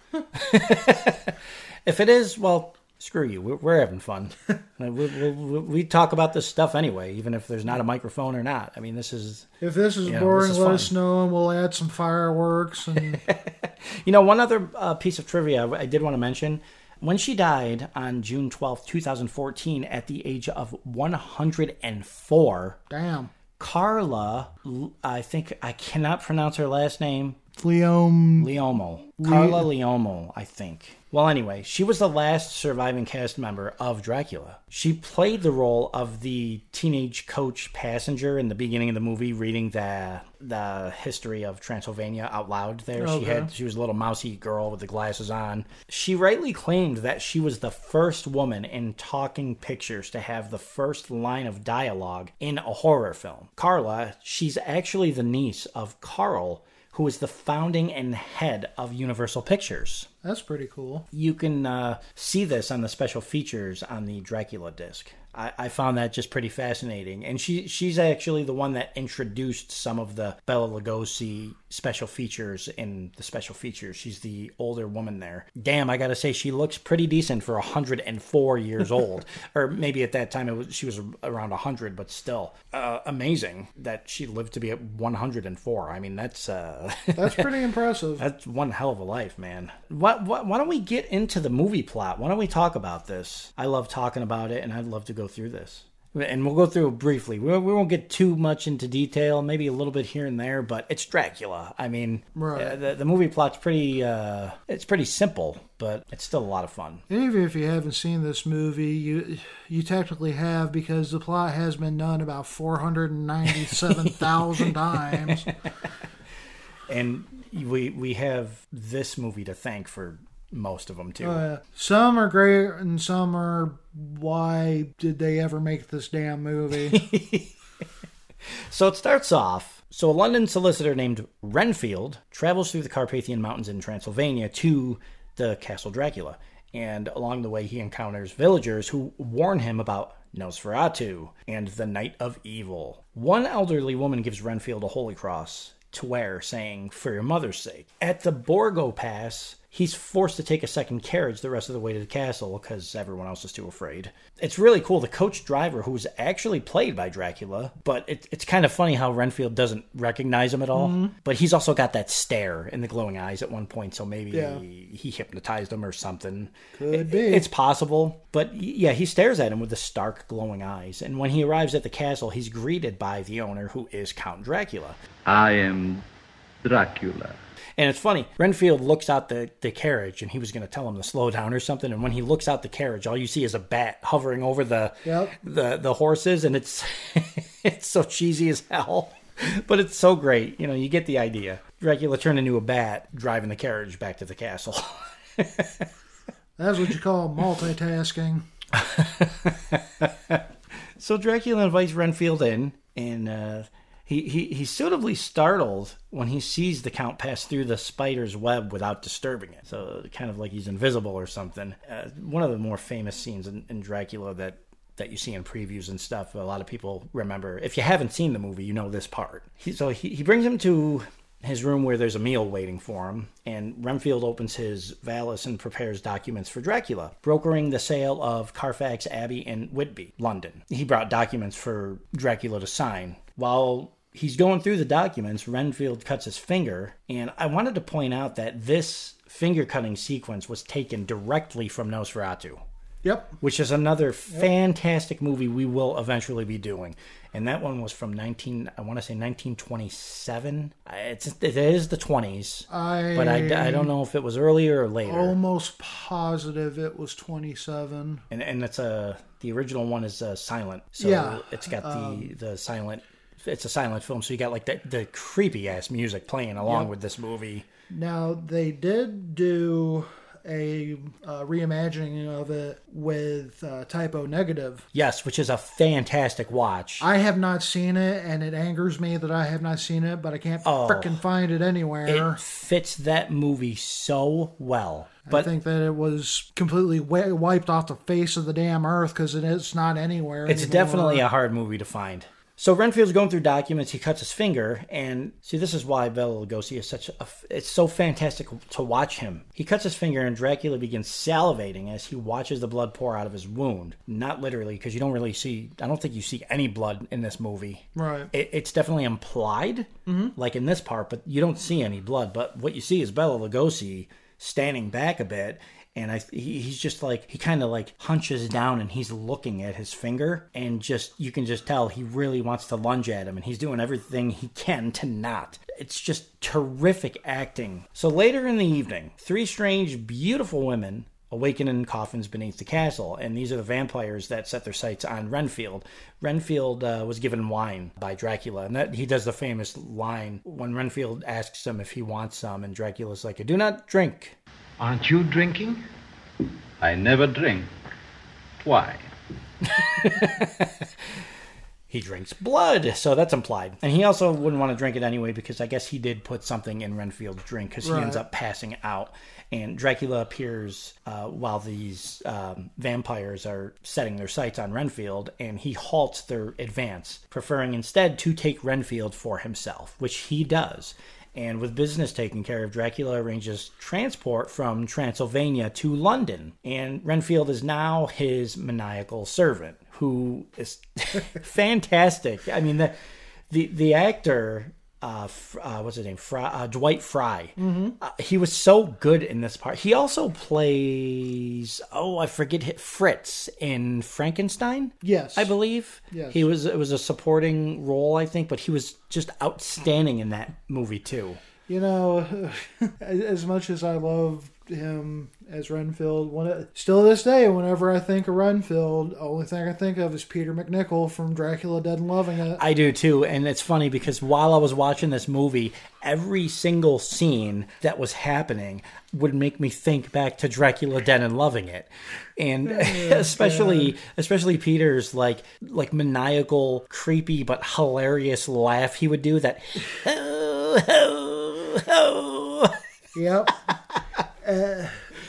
If it is, well, screw you. We're, we're having fun. we, we, we, we talk about this stuff anyway, even if there's not a microphone or not. I mean, this is...
If this is
you know,
boring,
this is
let
fun.
us know, and we'll add some fireworks. And
You know, one other uh, piece of trivia I did want to mention. When she died on June twelfth, twenty fourteen, at the age of one hundred four...
Damn.
Carla, I think, I cannot pronounce her last name.
Leom...
Leomo. Carla Leomo, I think. Well, anyway, she was the last surviving cast member of Dracula. She played the role of the teenage coach passenger in the beginning of the movie, reading the the history of Transylvania out loud there.
Okay.
She had she was a little mousy girl with the glasses on. She rightly claimed that she was the first woman in talking pictures to have the first line of dialogue in a horror film. Carla, she's actually the niece of Carl, who is the founding and head of Universal Pictures.
That's pretty cool.
You can uh, see this on the special features on the Dracula disc. I, I found that just pretty fascinating. And she she's actually the one that introduced some of the Bela Lugosi special features in the special features. She's the older woman there. Damn, I gotta say, she looks pretty decent for one hundred four years old. Or maybe at that time it was she was around one hundred, but still. Uh, amazing that she lived to be at one hundred four. I mean, that's... Uh,
That's pretty impressive.
That's one hell of a life, man. What, what, why don't we get into the movie plot? Why don't we talk about this? I love talking about it, and I'd love to go through this. And we'll go through it briefly. We, we won't get too much into detail, maybe a little bit here and there, but it's Dracula. I mean,
Right.
uh, the, the movie plot's pretty, uh, it's pretty simple, but it's still a lot of fun.
And even if you haven't seen this movie, you you technically have, because the plot has been done about four hundred ninety-seven thousand times.
And we we have this movie to thank for most of them, too.
Uh, some are great and some are, why did they ever make this damn movie?
So it starts off. So a London solicitor named Renfield travels through the Carpathian Mountains in Transylvania to the Castle Dracula. And along the way, he encounters villagers who warn him about Nosferatu and the Night of Evil. One elderly woman gives Renfield a holy cross to wear, saying, "For your mother's sake." At the Borgo Pass, he's forced to take a second carriage the rest of the way to the castle because everyone else is too afraid. It's really cool. The coach driver, who's actually played by Dracula, but it, it's kind of funny how Renfield doesn't recognize him at all. Mm-hmm. But he's also got that stare and the glowing eyes at one point, so maybe
Yeah.
he, he hypnotized him or something.
Could
It-
be.
It's possible. But yeah, he stares at him with the stark, glowing eyes. And when he arrives at the castle, he's greeted by the owner, who is Count Dracula.
I am Dracula.
And it's funny, Renfield looks out the, the carriage, and he was going to tell him to slow down or something. And when he looks out the carriage, all you see is a bat hovering over the
Yep.
the, the horses, and it's it's so cheesy as hell. But it's so great. You know, you get the idea. Dracula turned into a bat, driving the carriage back to the castle.
That's what you call multitasking.
So Dracula invites Renfield in, and uh, he, he he's suitably startled when he sees the Count pass through the spider's web without disturbing it. So kind of like he's invisible or something. Uh, one of the more famous scenes in, in Dracula that, that you see in previews and stuff, a lot of people remember. If you haven't seen the movie, you know this part. He, so he, he brings him to his room where there's a meal waiting for him, and Renfield opens his valise and prepares documents for Dracula, brokering the sale of Carfax Abbey in Whitby, London. He brought documents for Dracula to sign. While he's going through the documents, Renfield cuts his finger, and I wanted to point out that this finger-cutting sequence was taken directly from Nosferatu,
Yep.
which is another fantastic movie we will eventually be doing. And that one was from nineteen, I want to say nineteen twenty-seven. It's it is the twenties,
I
but I, I don't know if it was earlier or later.
almost positive it was twenty-seven.
And and it's a the original one is uh, silent, so
Yeah,
it's got the the silent. It's a silent film, so you got like the the creepy ass music playing along
Yep.
with this movie.
Now, they did do a uh, reimagining of it with uh, Typo Negative.
Yes, which is a fantastic watch.
I have not seen it, and it angers me that I have not seen it, but I can't
Oh.
frickin' find it anywhere.
It fits that movie so well. But
I think that it was completely wi- wiped off the face of the damn earth because it is not anywhere
it's
anymore.
definitely a hard movie to find. So Renfield's going through documents. He cuts his finger, and see, this is why Bela Lugosi is such a. It's so fantastic to watch him. He cuts his finger, and Dracula begins salivating as he watches the blood pour out of his wound. Not literally, because you don't really see. I don't think you see any blood in this movie.
Right.
It, it's definitely implied, like in this part, but you don't see any blood. But what you see is Bela Lugosi standing back a bit. And I, he, he's just like, he kind of like hunches down and he's looking at his finger, and just, you can just tell he really wants to lunge at him, and he's doing everything he can to not. It's just terrific acting. So later in the evening, three strange, beautiful women awaken in coffins beneath the castle. And these are the vampires that set their sights on Renfield. Renfield uh, was given wine by Dracula, and that he does the famous line when Renfield asks him if he wants some, and Dracula's like, "I do not drink."
Aren't you drinking?
I never drink. Why?
He drinks blood, so that's implied. And he also wouldn't want to drink it anyway because I guess he did put something in Renfield's drink because he
Right.
ends up passing out. And Dracula appears uh, while these um, vampires are setting their sights on Renfield, and he halts their advance, preferring instead to take Renfield for himself, which he does. And with business taken care of, Dracula arranges transport from Transylvania to London. And Renfield is now his maniacal servant, who is fantastic. I mean, the the, the actor, uh, uh, what's his name? Fry, uh, Dwight Fry. Mm-hmm. Uh, he was so good in this part. He also plays, oh, I forget, Fritz in Frankenstein.
Yes.
I believe.
Yes.
He was, it was a supporting role, I think, but he was just outstanding in that movie too.
You know, as much as I love him as Renfield, when, still to this day, whenever I think of Renfield, the only thing I think of is Peter MacNicol from Dracula Dead and Loving It.
I do too, and it's funny because while I was watching this movie, every single scene that was happening would make me think back to Dracula Dead and Loving It. And
Oh,
especially
God.
especially Peter's like like maniacal, creepy but hilarious laugh he would do, that ho, ho, ho.
Yep. uh,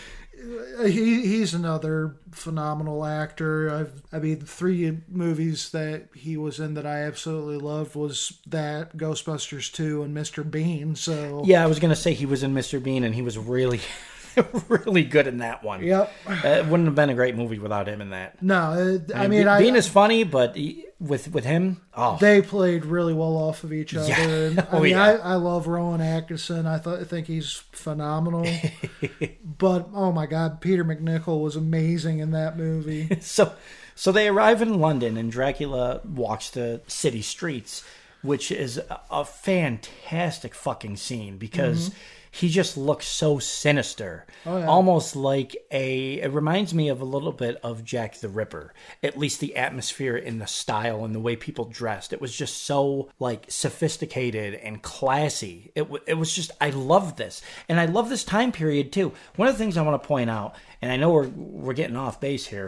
he he's another phenomenal actor. I've I mean, three movies that he was in that I absolutely loved was that, Ghostbusters two, and Mister Bean. So
Yeah, I was gonna say he was in Mister Bean, and he was really really good in that one.
Yep.
Uh, it wouldn't have been a great movie without him in that.
No, uh, I
I
mean, I,
Bean is funny, but he, with with him, oh,
they played really well off of each other.
Yeah.
And, I
Oh,
mean,
yeah.
I, I love Rowan Atkinson. I thought I think he's phenomenal. But oh my God, Peter MacNicol was amazing in that movie.
so so they arrive in London, and Dracula walks the city streets, which is a, a fantastic fucking scene because he just looks so sinister.
Oh, yeah.
Almost like a, it reminds me of a little bit of Jack the Ripper. At least the atmosphere and the style and the way people dressed. It was just so like sophisticated and classy. It, w- it was just, I love this. And I love this time period too. One of the things I want to point out, and I know we're we're getting off base here.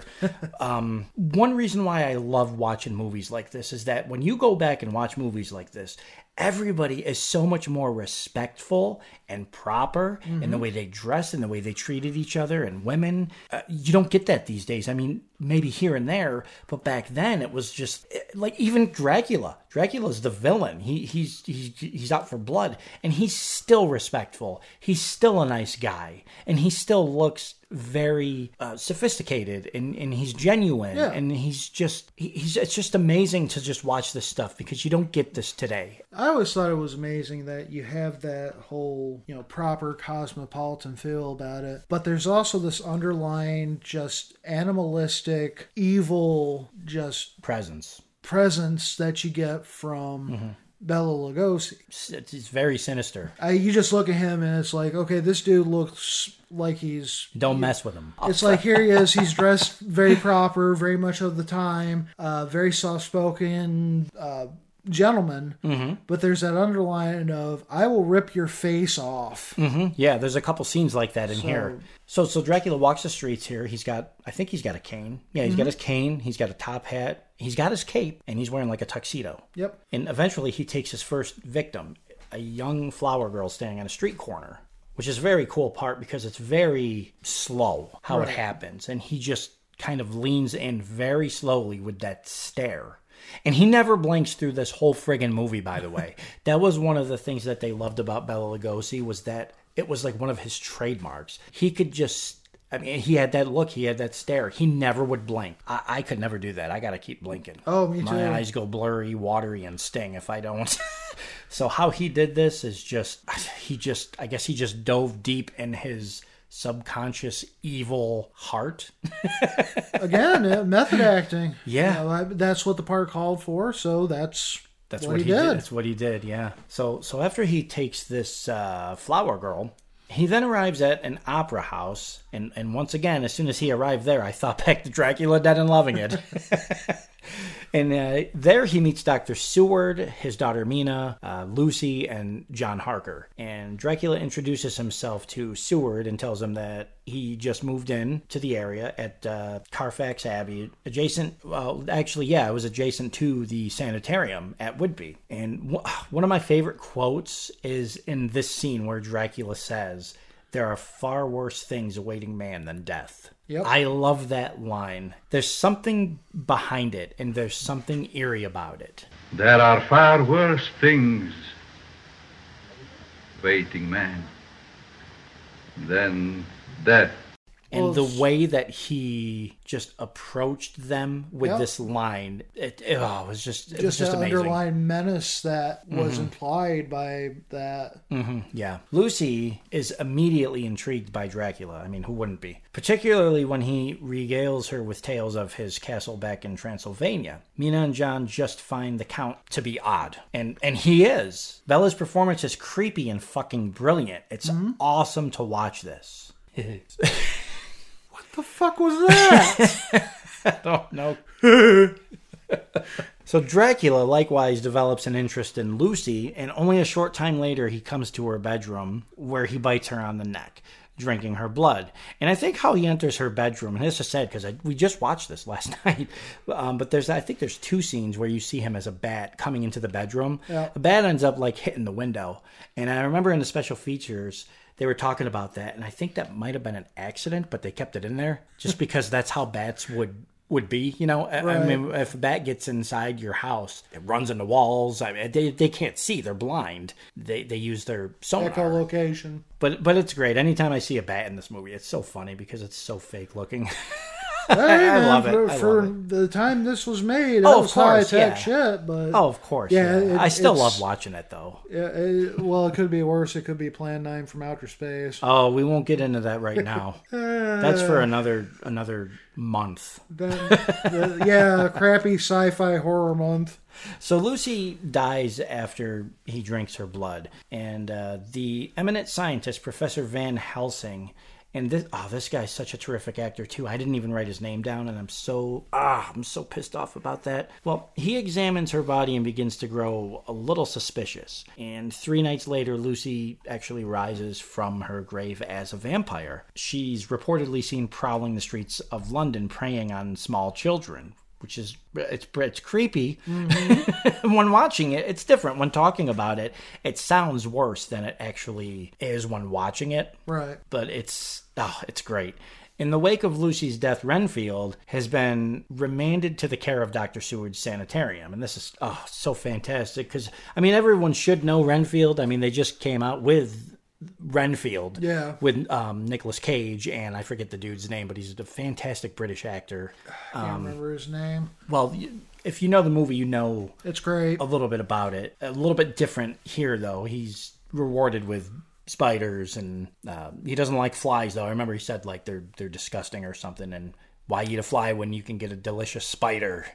Um, one reason why I love watching movies like this is that when you go back and watch movies like this, everybody is so much more respectful and proper in the way they dress and the way they treated each other and women. Uh, you don't get that these days. I mean, maybe here and there, but back then it was just like even Dracula. Dracula's the villain. He he's he's he's out for blood, and he's still respectful. He's still a nice guy, and he still looks very uh, sophisticated, and, and he's genuine,
Yeah.
and he's just he, he's it's just amazing to just watch this stuff because you don't get this today.
I always thought it was amazing that you have that whole, you know, proper cosmopolitan feel about it. But there's also this underlying, just animalistic, evil, just
Presence.
presence that you get from Bela Lugosi.
It's, it's very sinister.
I, you just look at him and it's like, okay, this dude looks like he's...
Don't mess with him.
It's like, here he is, he's dressed very proper, very much of the time, uh, very soft-spoken uh, gentleman,
Mm-hmm.
but there's that underline of, I will rip your face off.
Hmm. Yeah, there's a couple scenes like that in
So-
here. So so Dracula walks the streets here. He's got, I think he's got a cane. Yeah, he's got his cane. He's got a top hat. He's got his cape, and he's wearing like a tuxedo.
Yep.
And eventually he takes his first victim, a young flower girl standing on a street corner, which is a very cool part because it's very slow how
Right.
it happens. And he just kind of leans in very slowly with that stare. And he never blinks through this whole friggin' movie, by the way. That was one of the things that they loved about Bela Lugosi, was that it was like one of his trademarks. He could just... I mean, he had that look. He had that stare. He never would blink. I, I could never do that. I got to keep blinking.
Oh, me
My
too.
eyes go blurry, watery, and sting if I don't. So how he did this is just, he just, I guess he just dove deep in his subconscious evil heart.
Again, uh, method acting.
Yeah.
You know, I, that's what the part called for, so that's,
That's
what,
what,
he,
he did.
did.
That's what he did. Yeah. So so after he takes this uh, flower girl, He then arrives at an opera house, and, and once again, as soon as he arrived there, I thought back to Dracula Dead and Loving It. And uh, there he meets Doctor Seward, his daughter Mina, uh, Lucy, and John Harker. And Dracula introduces himself to Seward and tells him that he just moved in to the area at uh, Carfax Abbey, adjacent, well, actually, yeah, it was adjacent to the sanitarium at Whitby. And w- one of my favorite quotes is in this scene where Dracula says, "There are far worse things awaiting man than death."
Yep.
I love that line. There's something behind it, and there's something eerie about it.
There are far worse things waiting man than death.
And
Well,
the way that he just approached them with
Yep.
this line, it, it, oh, it was just, it was
Just
just
the
amazing.
underlying menace that was implied by that.
hmm yeah. Lucy is immediately intrigued by Dracula. I mean, who wouldn't be? Particularly when he regales her with tales of his castle back in Transylvania. Mina and John just find the Count to be odd. And and he is. Bella's performance is creepy and fucking brilliant. It's awesome to watch this.
The fuck was that?
I don't know. So Dracula likewise develops an interest in Lucy, and only a short time later he comes to her bedroom where he bites her on the neck, drinking her blood. And I think how he enters her bedroom, and this is sad because we just watched this last night, um, but there's I think there's two scenes where you see him as a bat coming into the bedroom.
Yeah.
The bat ends up like hitting the window, and I remember in the special features they were talking about that, and I think that might have been an accident, but they kept it in there just because that's how bats would would be. You know, I, I
Right.
mean, if a bat gets inside your house, it runs into walls. I mean, they they can't see; they're blind. They they use their sonar.
Echolocation.
But but it's great. Anytime I see a bat in this movie, it's so funny because it's so fake looking.
Hey,
I
man,
love it.
For,
I
for
love it.
the time this was made, that
Oh, of
was
course,
high tech
yeah.
shit. But
Oh, of course.
Yeah,
Yeah,
it-
I still
it's-
love watching it though.
yeah, it, well, it could be worse. It could be Plan Nine from outer space.
Oh, we won't get into that right now. That's for another another month.
Then, the, yeah, crappy sci-fi horror month.
So Lucy dies after he drinks her blood, and uh, the eminent scientist, Professor Van Helsing, and this oh, this guy's such a terrific actor too. I didn't even write his name down, and I'm so ah, I'm so pissed off about that. Well, he examines her body and begins to grow a little suspicious. And three nights later, Lucy actually rises from her grave as a vampire. She's reportedly seen prowling the streets of London, preying on small children. Which is it's it's creepy. Mm-hmm. When watching it, it's different. When talking about it, it sounds worse than it actually is when watching it.
Right.
But it's oh, it's great. In the wake of Lucy's death, Renfield has been remanded to the care of Doctor Seward's sanitarium. And this is oh so fantastic because, I mean, everyone should know Renfield. I mean, they just came out with Renfield
Yeah.
with um, Nicolas Cage, and I forget the dude's name, but he's a fantastic British actor.
I can't
Um,
remember his name.
Well, y- if you know the movie, you know
It's great.
a little bit about it. A little bit different here, though. He's rewarded with spiders, and uh, he doesn't like flies, though. I remember he said like they're they're disgusting or something, and why eat a fly when you can get a delicious spider?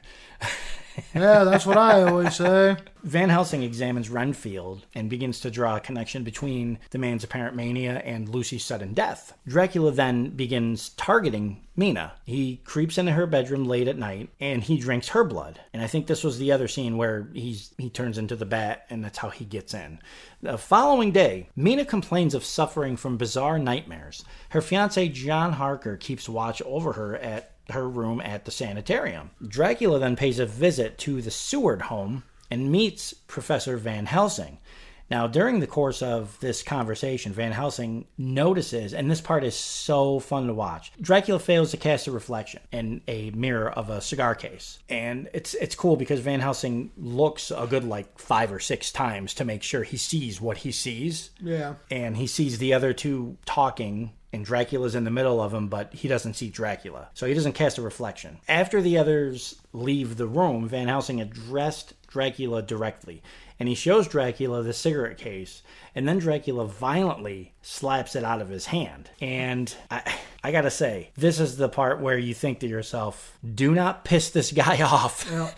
Yeah, that's what I always say.
Van Helsing examines Renfield and begins to draw a connection between the man's apparent mania and Lucy's sudden death. Dracula then begins targeting Mina. He creeps into her bedroom late at night and he drinks her blood. And I think this was the other scene where he's he turns into the bat, and that's how he gets in. The following day, Mina complains of suffering from bizarre nightmares. Her fiancé John Harker keeps watch over her at her room at the sanitarium. Dracula then pays a visit to the Seward home and meets Professor Van Helsing. Now, during the course of this conversation, Van Helsing notices, and this part is so fun to watch, Dracula fails to cast a reflection in a mirror of a cigar case. And it's it's cool because Van Helsing looks a good like five or six times to make sure he sees what he sees.
Yeah.
And he sees the other two talking, and Dracula's in the middle of him, but he doesn't see Dracula. So he doesn't cast a reflection. After the others leave the room, Van Helsing addressed Dracula directly, and he shows Dracula the cigarette case, and then Dracula violently slaps it out of his hand. And I, I gotta say, this is the part where you think to yourself, do not piss this guy off.
Yeah.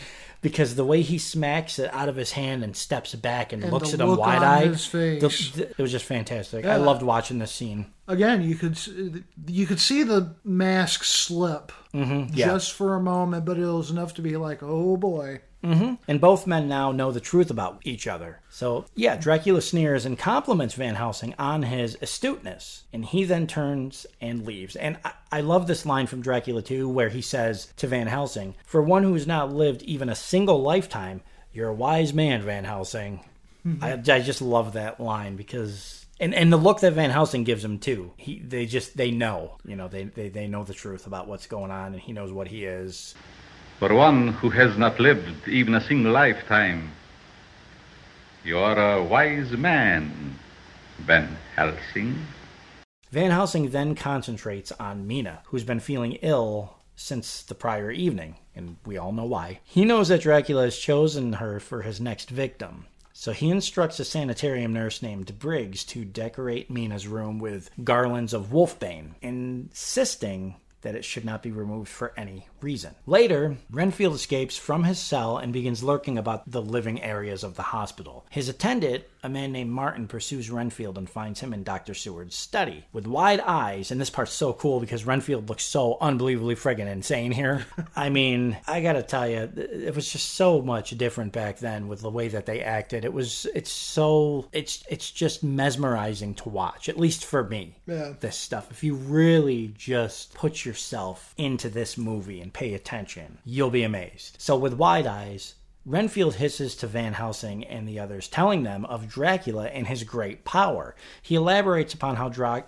because the way he smacks it out of his hand and steps back and,
And
looks
the
at him
look on
wide-eyed.
his face.
the- the- it was just fantastic.
Yeah.
I loved watching this scene.
Again, you could you could see the mask slip
Mm-hmm. Yeah.
just for a moment, but it was enough to be like, oh boy.
Mm-hmm. And both men now know the truth about each other. So, yeah, Dracula sneers and compliments Van Helsing on his astuteness. And he then turns and leaves. And I, I love this line from Dracula two where he says to Van Helsing, "For one who has not lived even a single lifetime, you're a wise man, Van Helsing." Mm-hmm. I, I just love that line because... And and the look that Van Helsing gives him, too. He They just, they know. You know, they, they, they know the truth about what's going on, and he knows what he is.
For one who has not lived even a single lifetime, you are a wise man, Van Helsing.
Van Helsing then concentrates on Mina, who's been feeling ill since the prior evening, and we all know why. He knows that Dracula has chosen her for his next victim. So he instructs a sanitarium nurse named Briggs to decorate Mina's room with garlands of wolfbane, insisting that it should not be removed for any reason. Later, Renfield escapes from his cell and begins lurking about the living areas of the hospital. His attendant, a man named Martin, pursues Renfield and finds him in Doctor Seward's study. With wide eyes, and this part's so cool because Renfield looks so unbelievably friggin' insane here. I mean, I gotta tell you, it was just so much different back then with the way that they acted. It was, it's so, it's it's just mesmerizing to watch, at least for me,
Yeah.
this stuff. If you really just put yourself into this movie and pay attention, you'll be amazed. So with wide eyes, Renfield hisses to Van Helsing and the others, telling them of Dracula and his great power. He elaborates upon how Dra-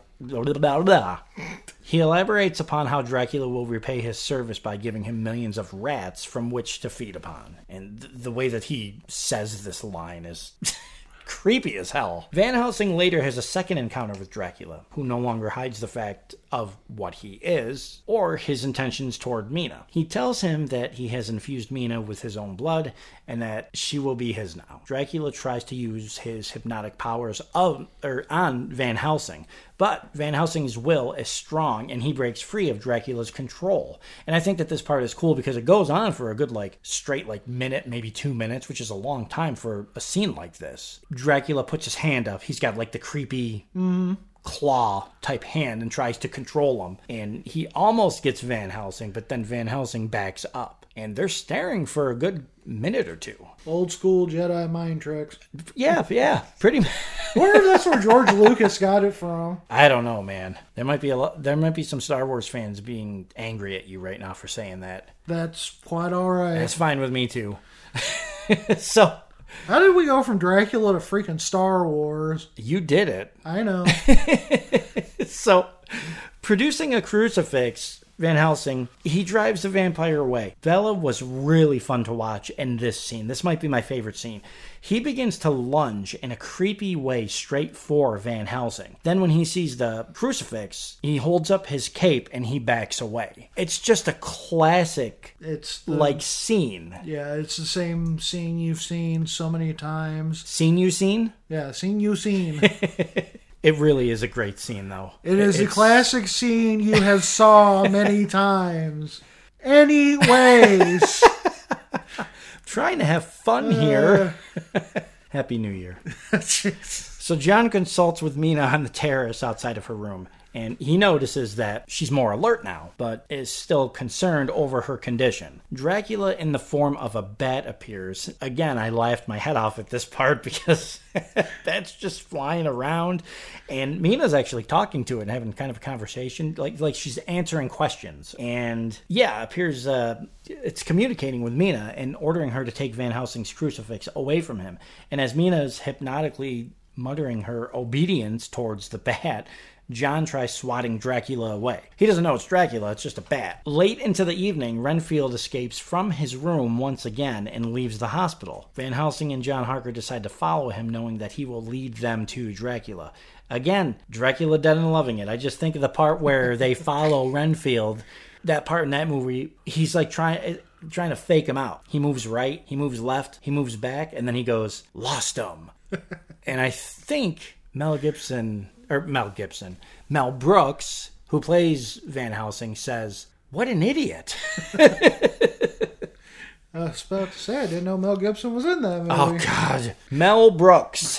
He elaborates upon how Dracula will repay his service by giving him millions of rats from which to feed upon. And th- the way that he says this line is creepy as hell. Van Helsing later has a second encounter with Dracula, who no longer hides the fact of what he is, or his intentions toward Mina. He tells him that he has infused Mina with his own blood, and that she will be his now. Dracula tries to use his hypnotic powers of, or on Van Helsing, but Van Helsing's will is strong, and he breaks free of Dracula's control. And I think that this part is cool because it goes on for a good, like, straight, like, minute, maybe two minutes, which is a long time for a scene like this. Dracula puts his hand up. He's got, like, the creepy... Mm. claw type hand and tries to control him, and he almost gets Van Helsing, but then Van Helsing backs up, and they're staring for a good minute or two.
Old school Jedi mind tricks.
Yeah, yeah, pretty much.
I wonder if that's where George Lucas got it from.
I don't know, man. There might be a lot, there might be some Star Wars fans being angry at you right now for saying that.
That's quite all right.
That's fine with me too. So
how did we go from Dracula to freaking Star Wars?
you did it.
I know.
So, producing a crucifix, Van Helsing, he drives the vampire away. Bella was really fun to watch in this scene. This might be my favorite scene. He begins to lunge in a creepy way straight for Van Helsing. Then when he sees the crucifix, he holds up his cape and he backs away. It's just a classic,
It's the,
like, scene.
yeah, it's the same scene you've seen so many times.
Scene you seen?
Yeah, scene you seen.
It really is a great scene, though.
It is a
It's-
classic scene you have saw many times. Anyways,
Trying to have fun here. Happy New Year. So John consults with Mina on the terrace outside of her room, and he notices that she's more alert now, but is still concerned over her condition. Dracula in the form of a bat appears. Again, I laughed my head off at this part because that's just flying around, and Mina's actually talking to it and having kind of a conversation, like like she's answering questions. And yeah, appears uh, it's communicating with Mina and ordering her to take Van Helsing's crucifix away from him. And as Mina's hypnotically muttering her obedience towards the bat, John tries swatting Dracula away. He doesn't know it's Dracula, it's just a bat. Late into the evening, Renfield escapes from his room once again and leaves the hospital. Van Helsing and John Harker decide to follow him, knowing that he will lead them to Dracula. Again, Dracula dead and loving it. I just think of the part where they follow Renfield. That part in that movie, he's like trying trying to fake him out. He moves right, he moves left, he moves back, and then he goes, "Lost him." And I think Mel Gibson, or Mel Gibson, Mel Brooks, who plays Van Helsing, says, "What an idiot."
I was about to say, I didn't know Mel Gibson was in that movie.
Oh, God. Mel Brooks.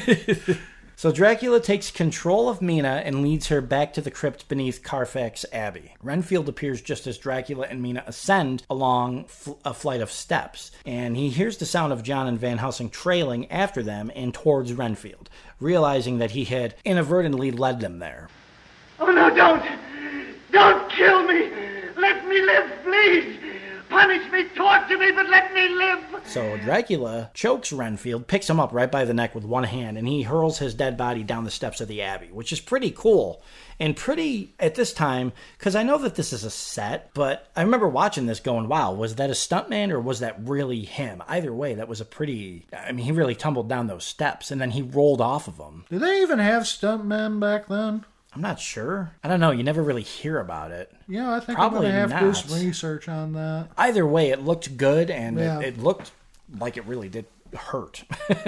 So Dracula takes control of Mina and leads her back to the crypt beneath Carfax Abbey. Renfield appears just as Dracula and Mina ascend along fl- a flight of steps, and he hears the sound of John and Van Helsing trailing after them and towards Renfield, realizing that he had inadvertently led them there.
Oh, no, don't! Don't kill me! Let me live, please! Punish me, torture me, but let me live!
So Dracula chokes Renfield, picks him up right by the neck with one hand, and he hurls his dead body down the steps of the Abbey, which is pretty cool. And pretty, at this time, because I know that this is a set, but I remember watching this going, wow, was that a stuntman or was that really him? Either way, that was a pretty, I mean, he really tumbled down those steps, and then he rolled off of them.
Did they even have stuntmen back then?
I'm not sure. I don't know. You never really hear about it.
Yeah, I think
Probably
I'm going to have to do
not.
some research on that.
Either way, it looked good, and
Yeah.
it, it looked like it really did hurt.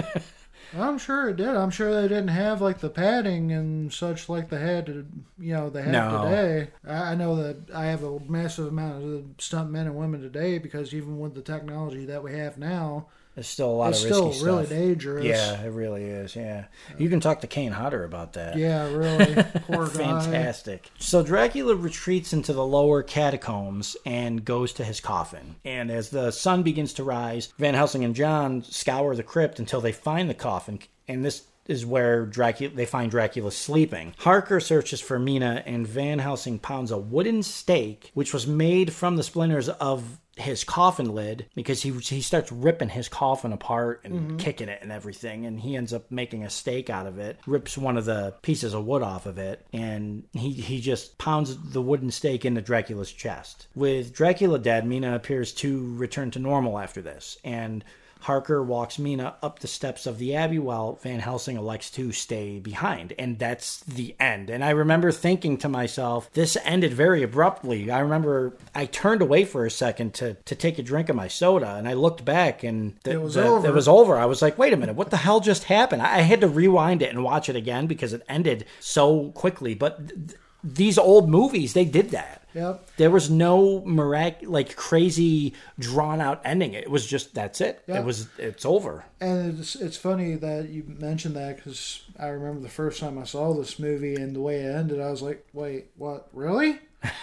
I'm sure it did. I'm sure they didn't have like the padding and such like they had to, you know, they have
No.
today. I I know that I have a massive amount of stunt men and women today because even with the technology that we have now,
There's still a lot
it's
of risky
still really
stuff.
dangerous.
Yeah, it really is. Yeah, you can talk to Kane Hodder about that.
Yeah, really. Poor guy.
Fantastic. So Dracula retreats into the lower catacombs and goes to his coffin. And as the sun begins to rise, Van Helsing and John scour the crypt until they find the coffin. And this is where Dracula they find Dracula sleeping. Harker searches for Mina, and Van Helsing pounds a wooden stake, which was made from the splinters of his coffin lid, because he he starts ripping his coffin apart and
Mm-hmm.
kicking it and everything, and he ends up making a stake out of it, rips one of the pieces of wood off of it, and he he just pounds the wooden stake into Dracula's chest. With Dracula dead, Mina appears to return to normal after this, and Harker walks Mina up the steps of the Abbey while Van Helsing elects to stay behind. And that's the end. And I remember thinking to myself, this ended very abruptly. I remember I turned away for a second to, to take a drink of my soda, and I looked back and the,
It was
the-
over.
it was over. I was like, wait a minute, what the hell just happened? I I had to rewind it and watch it again because it ended so quickly. But th- th- these old movies, they did that.
Yep.
There was no mirac- like crazy drawn out ending. It was just that's it.
Yeah.
It was it's over.
And it's it's funny that you mentioned that because I remember the first time I saw this movie and the way it ended, I was like, wait, what? Really?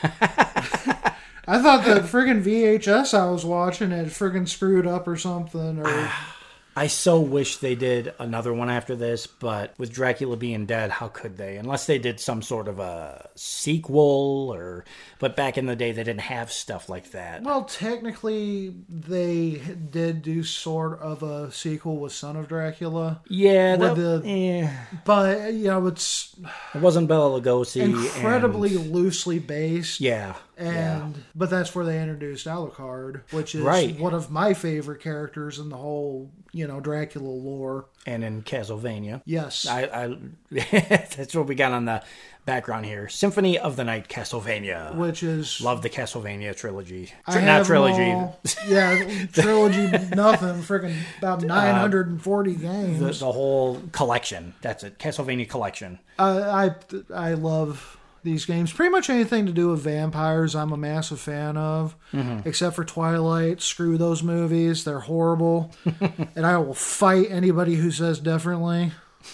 I thought the friggin' V H S I was watching had friggin' screwed up or something. Or
I so wish they did another one after this, but with Dracula being dead, how could they? Unless they did some sort of a sequel, or but back in the day they didn't have stuff like that.
well, technically they did do sort of a sequel with Son of Dracula,
Yeah,
with
that,
the-
eh,
but you know it's
it wasn't Bela Lugosi.
incredibly
and-
loosely based.
yeah, yeah.
And but that's where they introduced Alucard, which is
Right.
one of my favorite characters in the whole, you know, Dracula lore.
And in Castlevania.
Yes.
I, I that's what we got on the background here. Symphony of the Night, Castlevania.
Which is
Love the Castlevania trilogy.
I
Tri-
have
Not trilogy.
them all. Yeah, trilogy nothing. Freaking about nine hundred forty games.
The, the whole collection. That's it. Castlevania collection.
I, I I love these games. Pretty much anything to do with vampires, I'm a massive fan of.
Mm-hmm.
Except for Twilight. Screw those movies. They're horrible. And I will fight anybody who says differently.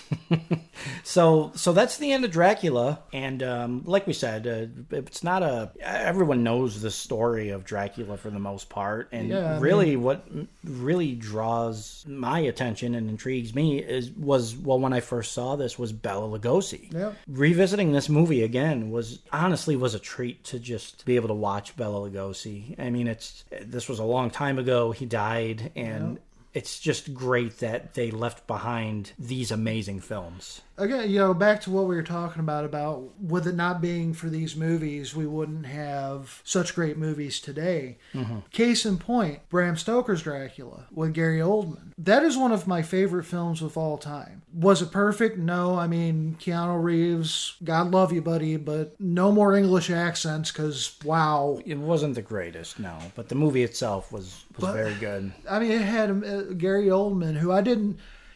So, so that's the end of Dracula, and um, like we said, uh, it's not a. Everyone knows the story of Dracula for the most part, and
Yeah, I
really, what really draws my attention and intrigues me is was well, when I first saw this, was Bela Lugosi.
Yep.
Revisiting this movie again was honestly was a treat to just be able to watch Bela Lugosi. I mean, it's this was a long time ago. He died, and. It's just great that they left behind these amazing films.
Again, you know, back to what we were talking about, about with it not being for these movies, we wouldn't have such great movies today.
Mm-hmm.
Case in point, Bram Stoker's Dracula with Gary Oldman. That is one of my favorite films of all time. Was it perfect? No. I mean, Keanu Reeves, God love you, buddy, but no more English accents because, wow.
It wasn't the greatest, no, but the movie itself was, was
But-
very good.
I mean, it had uh, Gary Oldman, who I didn't...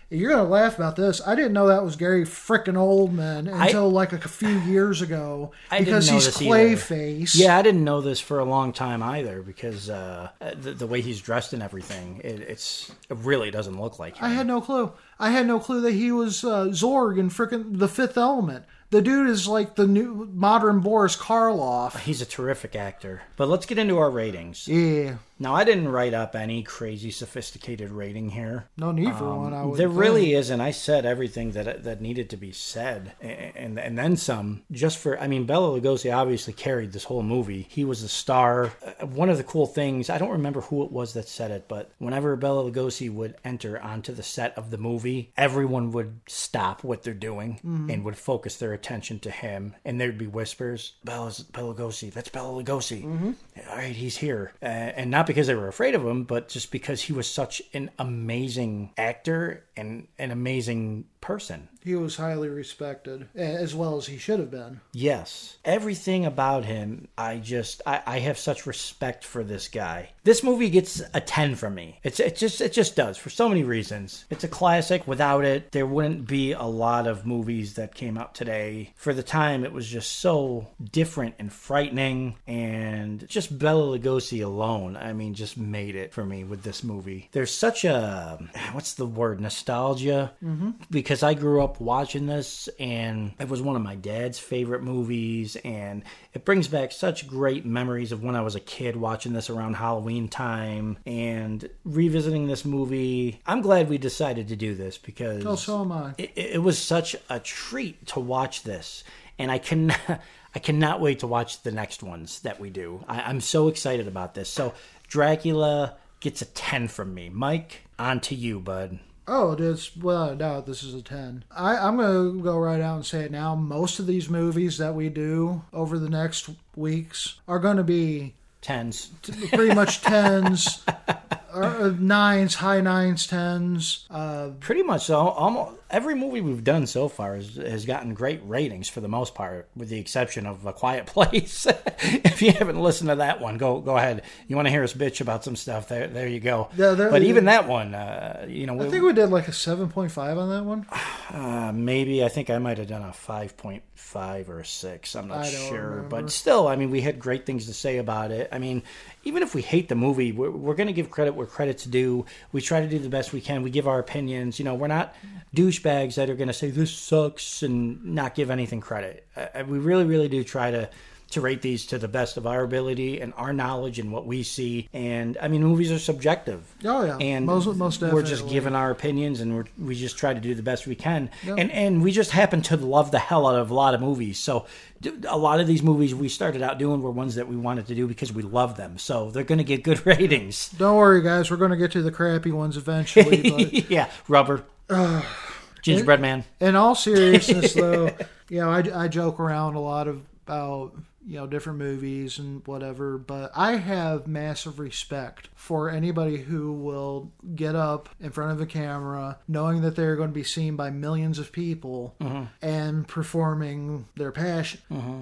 You're going to laugh about this. I didn't know that was Gary frickin' Oldman until
I,
like a few years ago.
I
because
didn't know
he's
this
Clayface.
Yeah, I didn't know this for a long time either because uh, the, the way he's dressed and everything, it, it's it really doesn't look like him.
I had no clue. I had no clue that he was uh, Zorg in frickin' The Fifth Element. The dude is like the new modern Boris Karloff.
He's a terrific actor. But let's get into our ratings.
Yeah.
Now, I didn't write up any crazy sophisticated rating here.
No need for
Um,
one, I would
There
think.
really isn't. I said everything that that needed to be said, and, and and then some. Just for, I mean, Bela Lugosi obviously carried this whole movie. He was a star. Uh, One of the cool things, I don't remember who it was that said it, but whenever Bela Lugosi would enter onto the set of the movie, everyone would stop what they're doing
Mhm.
and would focus their attention to him, and there'd be whispers, Bela's, Bela Lugosi, that's Bela Lugosi.
Mhm.
All right, he's here. Uh, and not because they were afraid of him, but just because he was such an amazing actor and an amazing person.
He was highly respected, as well as he should have been.
Yes. Everything about him, I just, I, I have such respect for this guy. This movie gets a ten from me. It's it just it just does, for so many reasons. It's a classic. Without it, there wouldn't be a lot of movies that came out today. For the time, it was just so different and frightening, and just Bela Lugosi alone, I mean, just made it for me with this movie. There's such a, what's the word, nostalgia?
Mhm.
Because I grew up watching this, and it was one of my dad's favorite movies, and it brings back such great memories of when I was a kid watching this around Halloween time and revisiting this movie. I'm glad we decided to do this because
Oh, so am I.
it, it was such a treat to watch this, and I cannot I cannot wait to watch the next ones that we do. I, I'm so excited about this. So Dracula gets a ten from me. Mike, on to you, bud.
Oh, it is. Well, I doubt this is a ten. I, I'm going to go right out and say it now. Most of these movies that we do over the next weeks are going to be
Tens.
t- pretty much tens, or nines, high nines, tens. Uh,
Pretty much so. Almost every movie we've done so far has, has gotten great ratings for the most part, with the exception of A Quiet Place. If you haven't listened to that one, go go ahead. You want to hear us bitch about some stuff? There, there you go.
Yeah, there-
but even that one, uh, you know,
I think we did like a seven point five on that one.
Uh, maybe I think I might have done a five point five or a six. I'm not
I don't
sure,
remember.
but still, I mean, we had great things to say about it. I mean, even if we hate the movie, we're, we're going to give credit where credit's due. We try to do the best we can. We give our opinions. You know, we're not douchebags that are going to say this sucks and not give anything credit. Uh, we really, really do try to. to rate these to the best of our ability and our knowledge and what we see. And I mean, movies are subjective.
Oh yeah,
And
most, most
we're just
definitely.
giving our opinions, and we're, we just try to do the best we can.
Yep.
And and we just happen to love the hell out of a lot of movies. So d- a lot of these movies we started out doing were ones that we wanted to do because we love them. So they're going to get good ratings.
Don't worry, guys. We're going to get to the crappy ones eventually. But
Yeah, Rubber. Gingerbread Man.
in all seriousness, though, you know, I, I joke around a lot of, about you know different movies and whatever, but I have massive respect for anybody who will get up in front of a camera knowing that they're going to be seen by millions of people and performing their passion.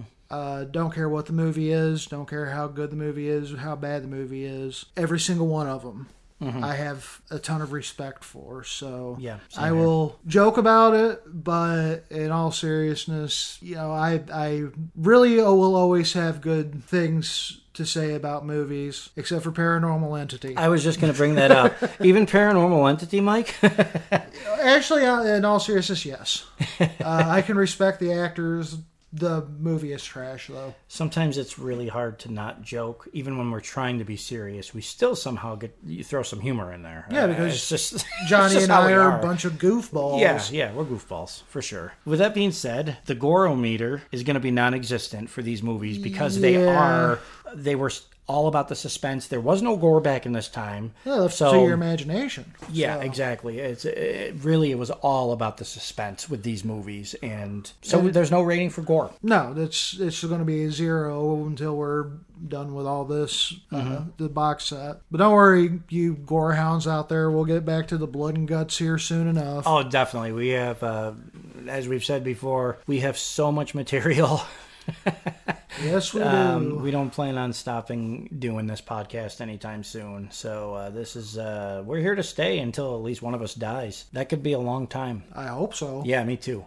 Uh, don't care what the movie is, don't care how good the movie is, how bad the movie is. Every single one of them I have a ton of respect for. So
Yeah, same
I
here.
will joke about it, but in all seriousness, you know, I I really will always have good things to say about movies, except for Paranormal Entity.
I was just going to bring that up. Even Paranormal Entity, Mike?
Actually, uh, in all seriousness, yes. uh, I can respect the actors. The movie is trash, though.
Sometimes it's really hard to not joke. Even when we're trying to be serious, we still somehow get you throw some humor in there.
Yeah,
Uh,
because
it's just, it's
Johnny
just
and
how
I
we
are a bunch of goofballs.
Yeah, yeah, we're goofballs, for sure. With that being said, the Gorometer is going to be non-existent for these movies because they
Yeah.
are, they were all about the suspense. There was no gore back in this time.
Yeah, that's
so,
to your imagination.
yeah,
So-
exactly. It's it, really, it was all about the suspense with these movies. And so
And-
there's no rating for gore.
No, that's it's going to be a zero until we're done with all this, uh, the box set. But don't worry, you gore hounds out there. We'll get back to the blood and guts here soon enough.
Oh, definitely. We have, uh, as we've said before, we have so much material.
Yes, we
Um,
do.
we don't plan on stopping doing this podcast anytime soon. So uh, this is uh, we're here to stay until at least one of us dies. That could be a long time.
I hope so.
Yeah, me too.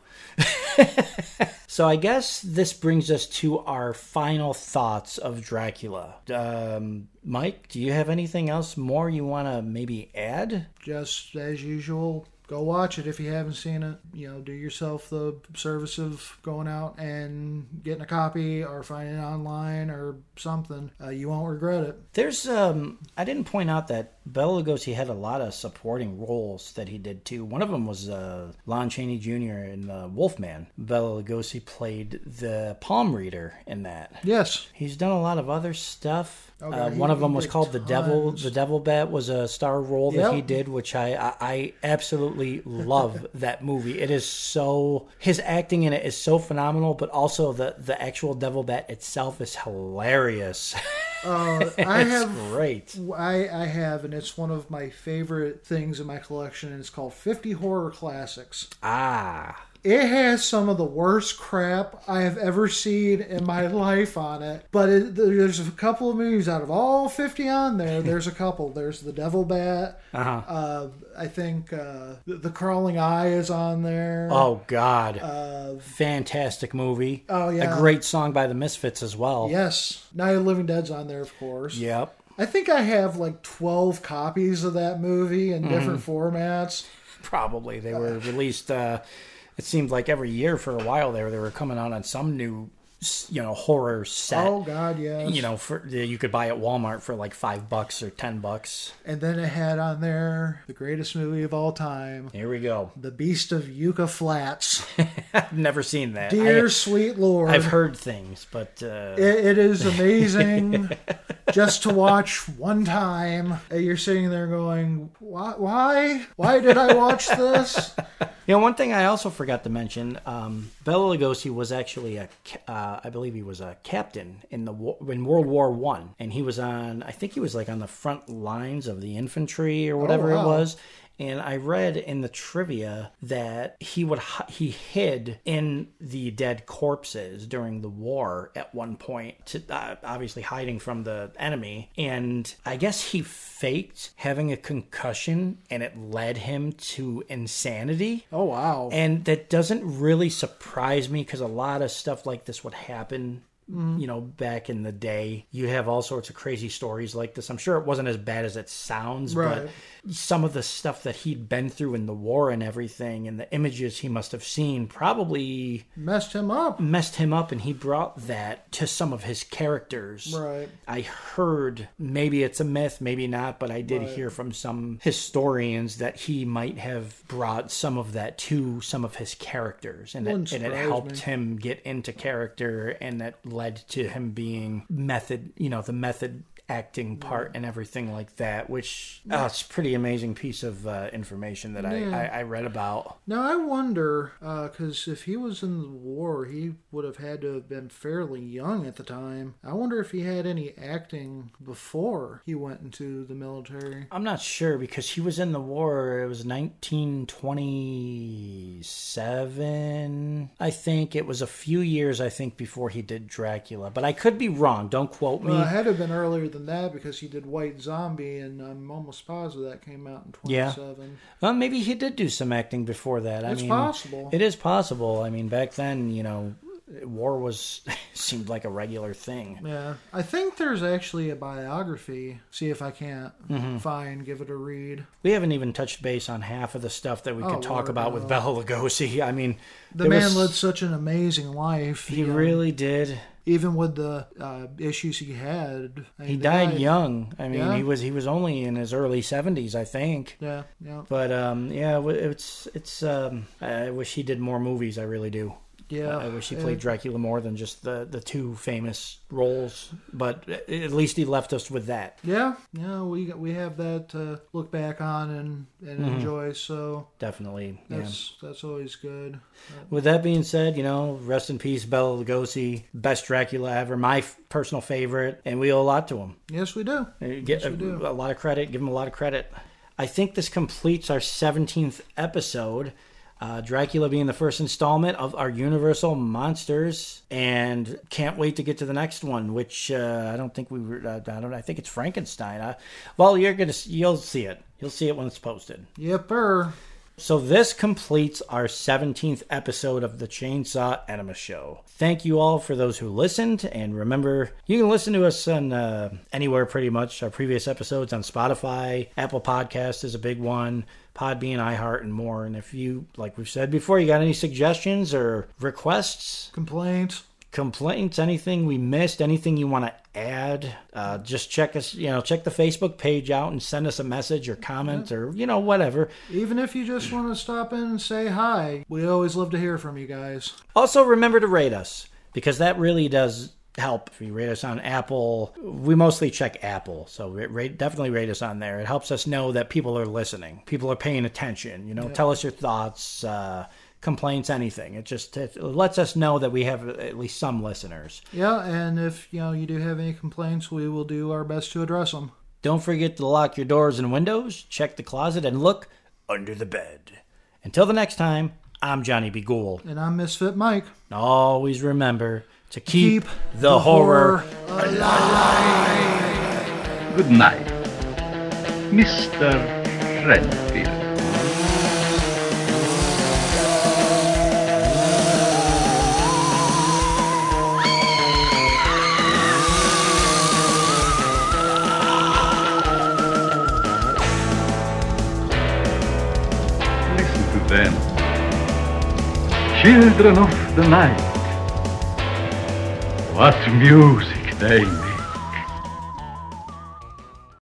So I guess this brings us to our final thoughts of Dracula. Um, Mike, do you have anything else more you want to maybe add?
Just as usual, go watch it if you haven't seen it. You know, do yourself the service of going out and getting a copy or finding it online or something. Uh, you won't regret it.
There's, um, I didn't point out that Bela Lugosi had a lot of supporting roles that he did too. One of them was uh, Lon Chaney Junior in uh, Wolfman. Bela Lugosi played the palm reader in that.
Yes.
He's done a lot of other stuff.
Oh,
uh,
God, he-
one of them
he
was
did
called The Devil.
tons.
The Devil Bat was a star role that
Yep.
he did, which I, I, I absolutely love that movie. It is so, his acting in it is so phenomenal, but also the, the actual Devil Bat itself is hilarious.
Uh, I
It's
have
great.
I, I have, and it's one of my favorite things in my collection, and it's called fifty Horror Classics.
Ah.
It has some of the worst crap I have ever seen in my life on it, but it, there's a couple of movies out of all fifty on there. There's a couple. There's The Devil Bat.
Uh-huh.
Uh, I think uh, the, the Crawling Eye is on there.
Oh, God.
Uh,
Fantastic movie.
Oh, yeah.
A great song by the Misfits as well.
yes. Night of the Living Dead's on there, of course.
Yep.
I think I have like twelve copies of that movie in different formats.
Probably. They were released, uh, it seemed like every year for a while there, they were coming out on some new, you know, horror set.
Oh, God, yes.
You know, for you could buy at Walmart for like five bucks or ten bucks.
And then it had on there the greatest movie of all time,
Here we go.
The Beast of Yucca Flats.
I've never seen that.
Dear
I,
sweet Lord.
I've heard things, but uh,
It, it is amazing just to watch one time. And you're sitting there going, why? Why, why did I watch this?
you know, one thing I also forgot to mention: um, Bela Lugosi was actually a, ca- uh, I believe he was a captain in the war, in World War One, and he was on. I think he was like on the front lines of the infantry or whatever
wow.
it was. And I read in the trivia that he would hi- he hid in the dead corpses during the war at one point, to, uh, obviously hiding from the enemy. And I guess he faked having a concussion, and it led him to insanity.
Oh, wow.
And that doesn't really surprise me because a lot of stuff like this would happen. You know, back in the day, you have all sorts of crazy stories like this. I'm sure it wasn't as bad as it sounds,
Right.
but some of the stuff that he'd been through in the war and everything, and the images he must have seen, probably
Messed him up.
messed him up, and he brought that to some of his characters.
Right.
I heard, maybe it's a myth, maybe not, but I did
Right.
hear from some historians that he might have brought some of that to some of his characters, and
Wouldn't
it, and it
surprise
helped
me.
him get into character, and that led to him being method, you know, the method acting part and everything like that, which oh, it's a pretty amazing piece of uh, information that
Yeah.
I, I, I read about.
Now, I wonder, because if he was in the war, he would have had to have been fairly young at the time. I wonder if he had any acting before he went into the military.
I'm not sure because he was in the war. It was nineteen twenty-seven, I think. It was a few years, I think, before he did Dracula. But I could be wrong. Don't quote me.
Well, it had to have been earlier than that because he did White Zombie, and I'm almost positive that came out in
Yeah.
twenty-seven.
Well, maybe he did do some acting before that. I
It's
mean,
possible.
It is possible. I mean, back then, you know, war was seemed like a regular thing.
Yeah, I think there's actually a biography. See if I can't
Mm-hmm.
find, give it a read.
We haven't even touched base on half of the stuff that we
Oh,
could talk
Lord,
about
no.
with Bela Lugosi. I mean,
The
there
man
was-
led such an amazing life.
He
you know,
really did.
even with the uh, issues he had. I mean,
He
the
died
guy-
young. I mean,
Yeah.
he was he was only in his early seventies, I think.
Yeah, yeah,
But um, yeah, it's it's. Um, I wish he did more movies. I really do.
yeah.
I wish he
Uh,
played Dracula more than just the, the two famous roles. But at least he left us with that.
Yeah, yeah. We we have that to look back on and, and
Mm-hmm.
enjoy. So
Definitely. Yeah.
that's that's always good.
With that being said, you know, rest in peace, Bela Lugosi, best Dracula ever, my f- personal favorite, and we owe a lot to him.
Yes, we do.
Uh, Get
Yes, we
a,
do.
a lot of credit. Give him a lot of credit. I think this completes our seventeenth episode. Uh, Dracula being the first installment of our Universal Monsters, and can't wait to get to the next one, which uh, I don't think we were. Uh, I don't. I think it's Frankenstein. Uh, well, you're gonna. You'll see it. You'll see it when it's posted.
Yepper.
So this completes our seventeenth episode of the Chainsaw Enema Show. Thank you all for those who listened, and remember, you can listen to us on uh, anywhere pretty much. Our previous episodes on Spotify, Apple Podcast is a big one, Podbean, iHeart, and more. And if you, like we've said before, you got any suggestions or requests,
Complaints.
complaints, anything we missed, anything you want to add, uh, just check us, you know, check the Facebook page out and send us a message or comment or, you know, whatever.
Even if you just want to stop in and say hi, we always love to hear from you guys.
Also, remember to rate us, because that really does help. If you rate us on Apple, we mostly check Apple, so rate, definitely rate us on there. It helps us know that people are listening, people are paying attention. You know, yeah. Tell us your thoughts, uh, complaints, anything. It just it lets us know that we have at least some listeners.
Yeah, and if you know you do have any complaints, we will do our best to address them.
Don't forget to lock your doors and windows, check the closet, and look under the bed. Until the next time, I'm Johnny B. Gould.
And I'm Misfit Mike.
Always remember to keep,
keep
the, the horror, horror
alive. Good night, Mister Renfield. Then, children of the night, what music they make.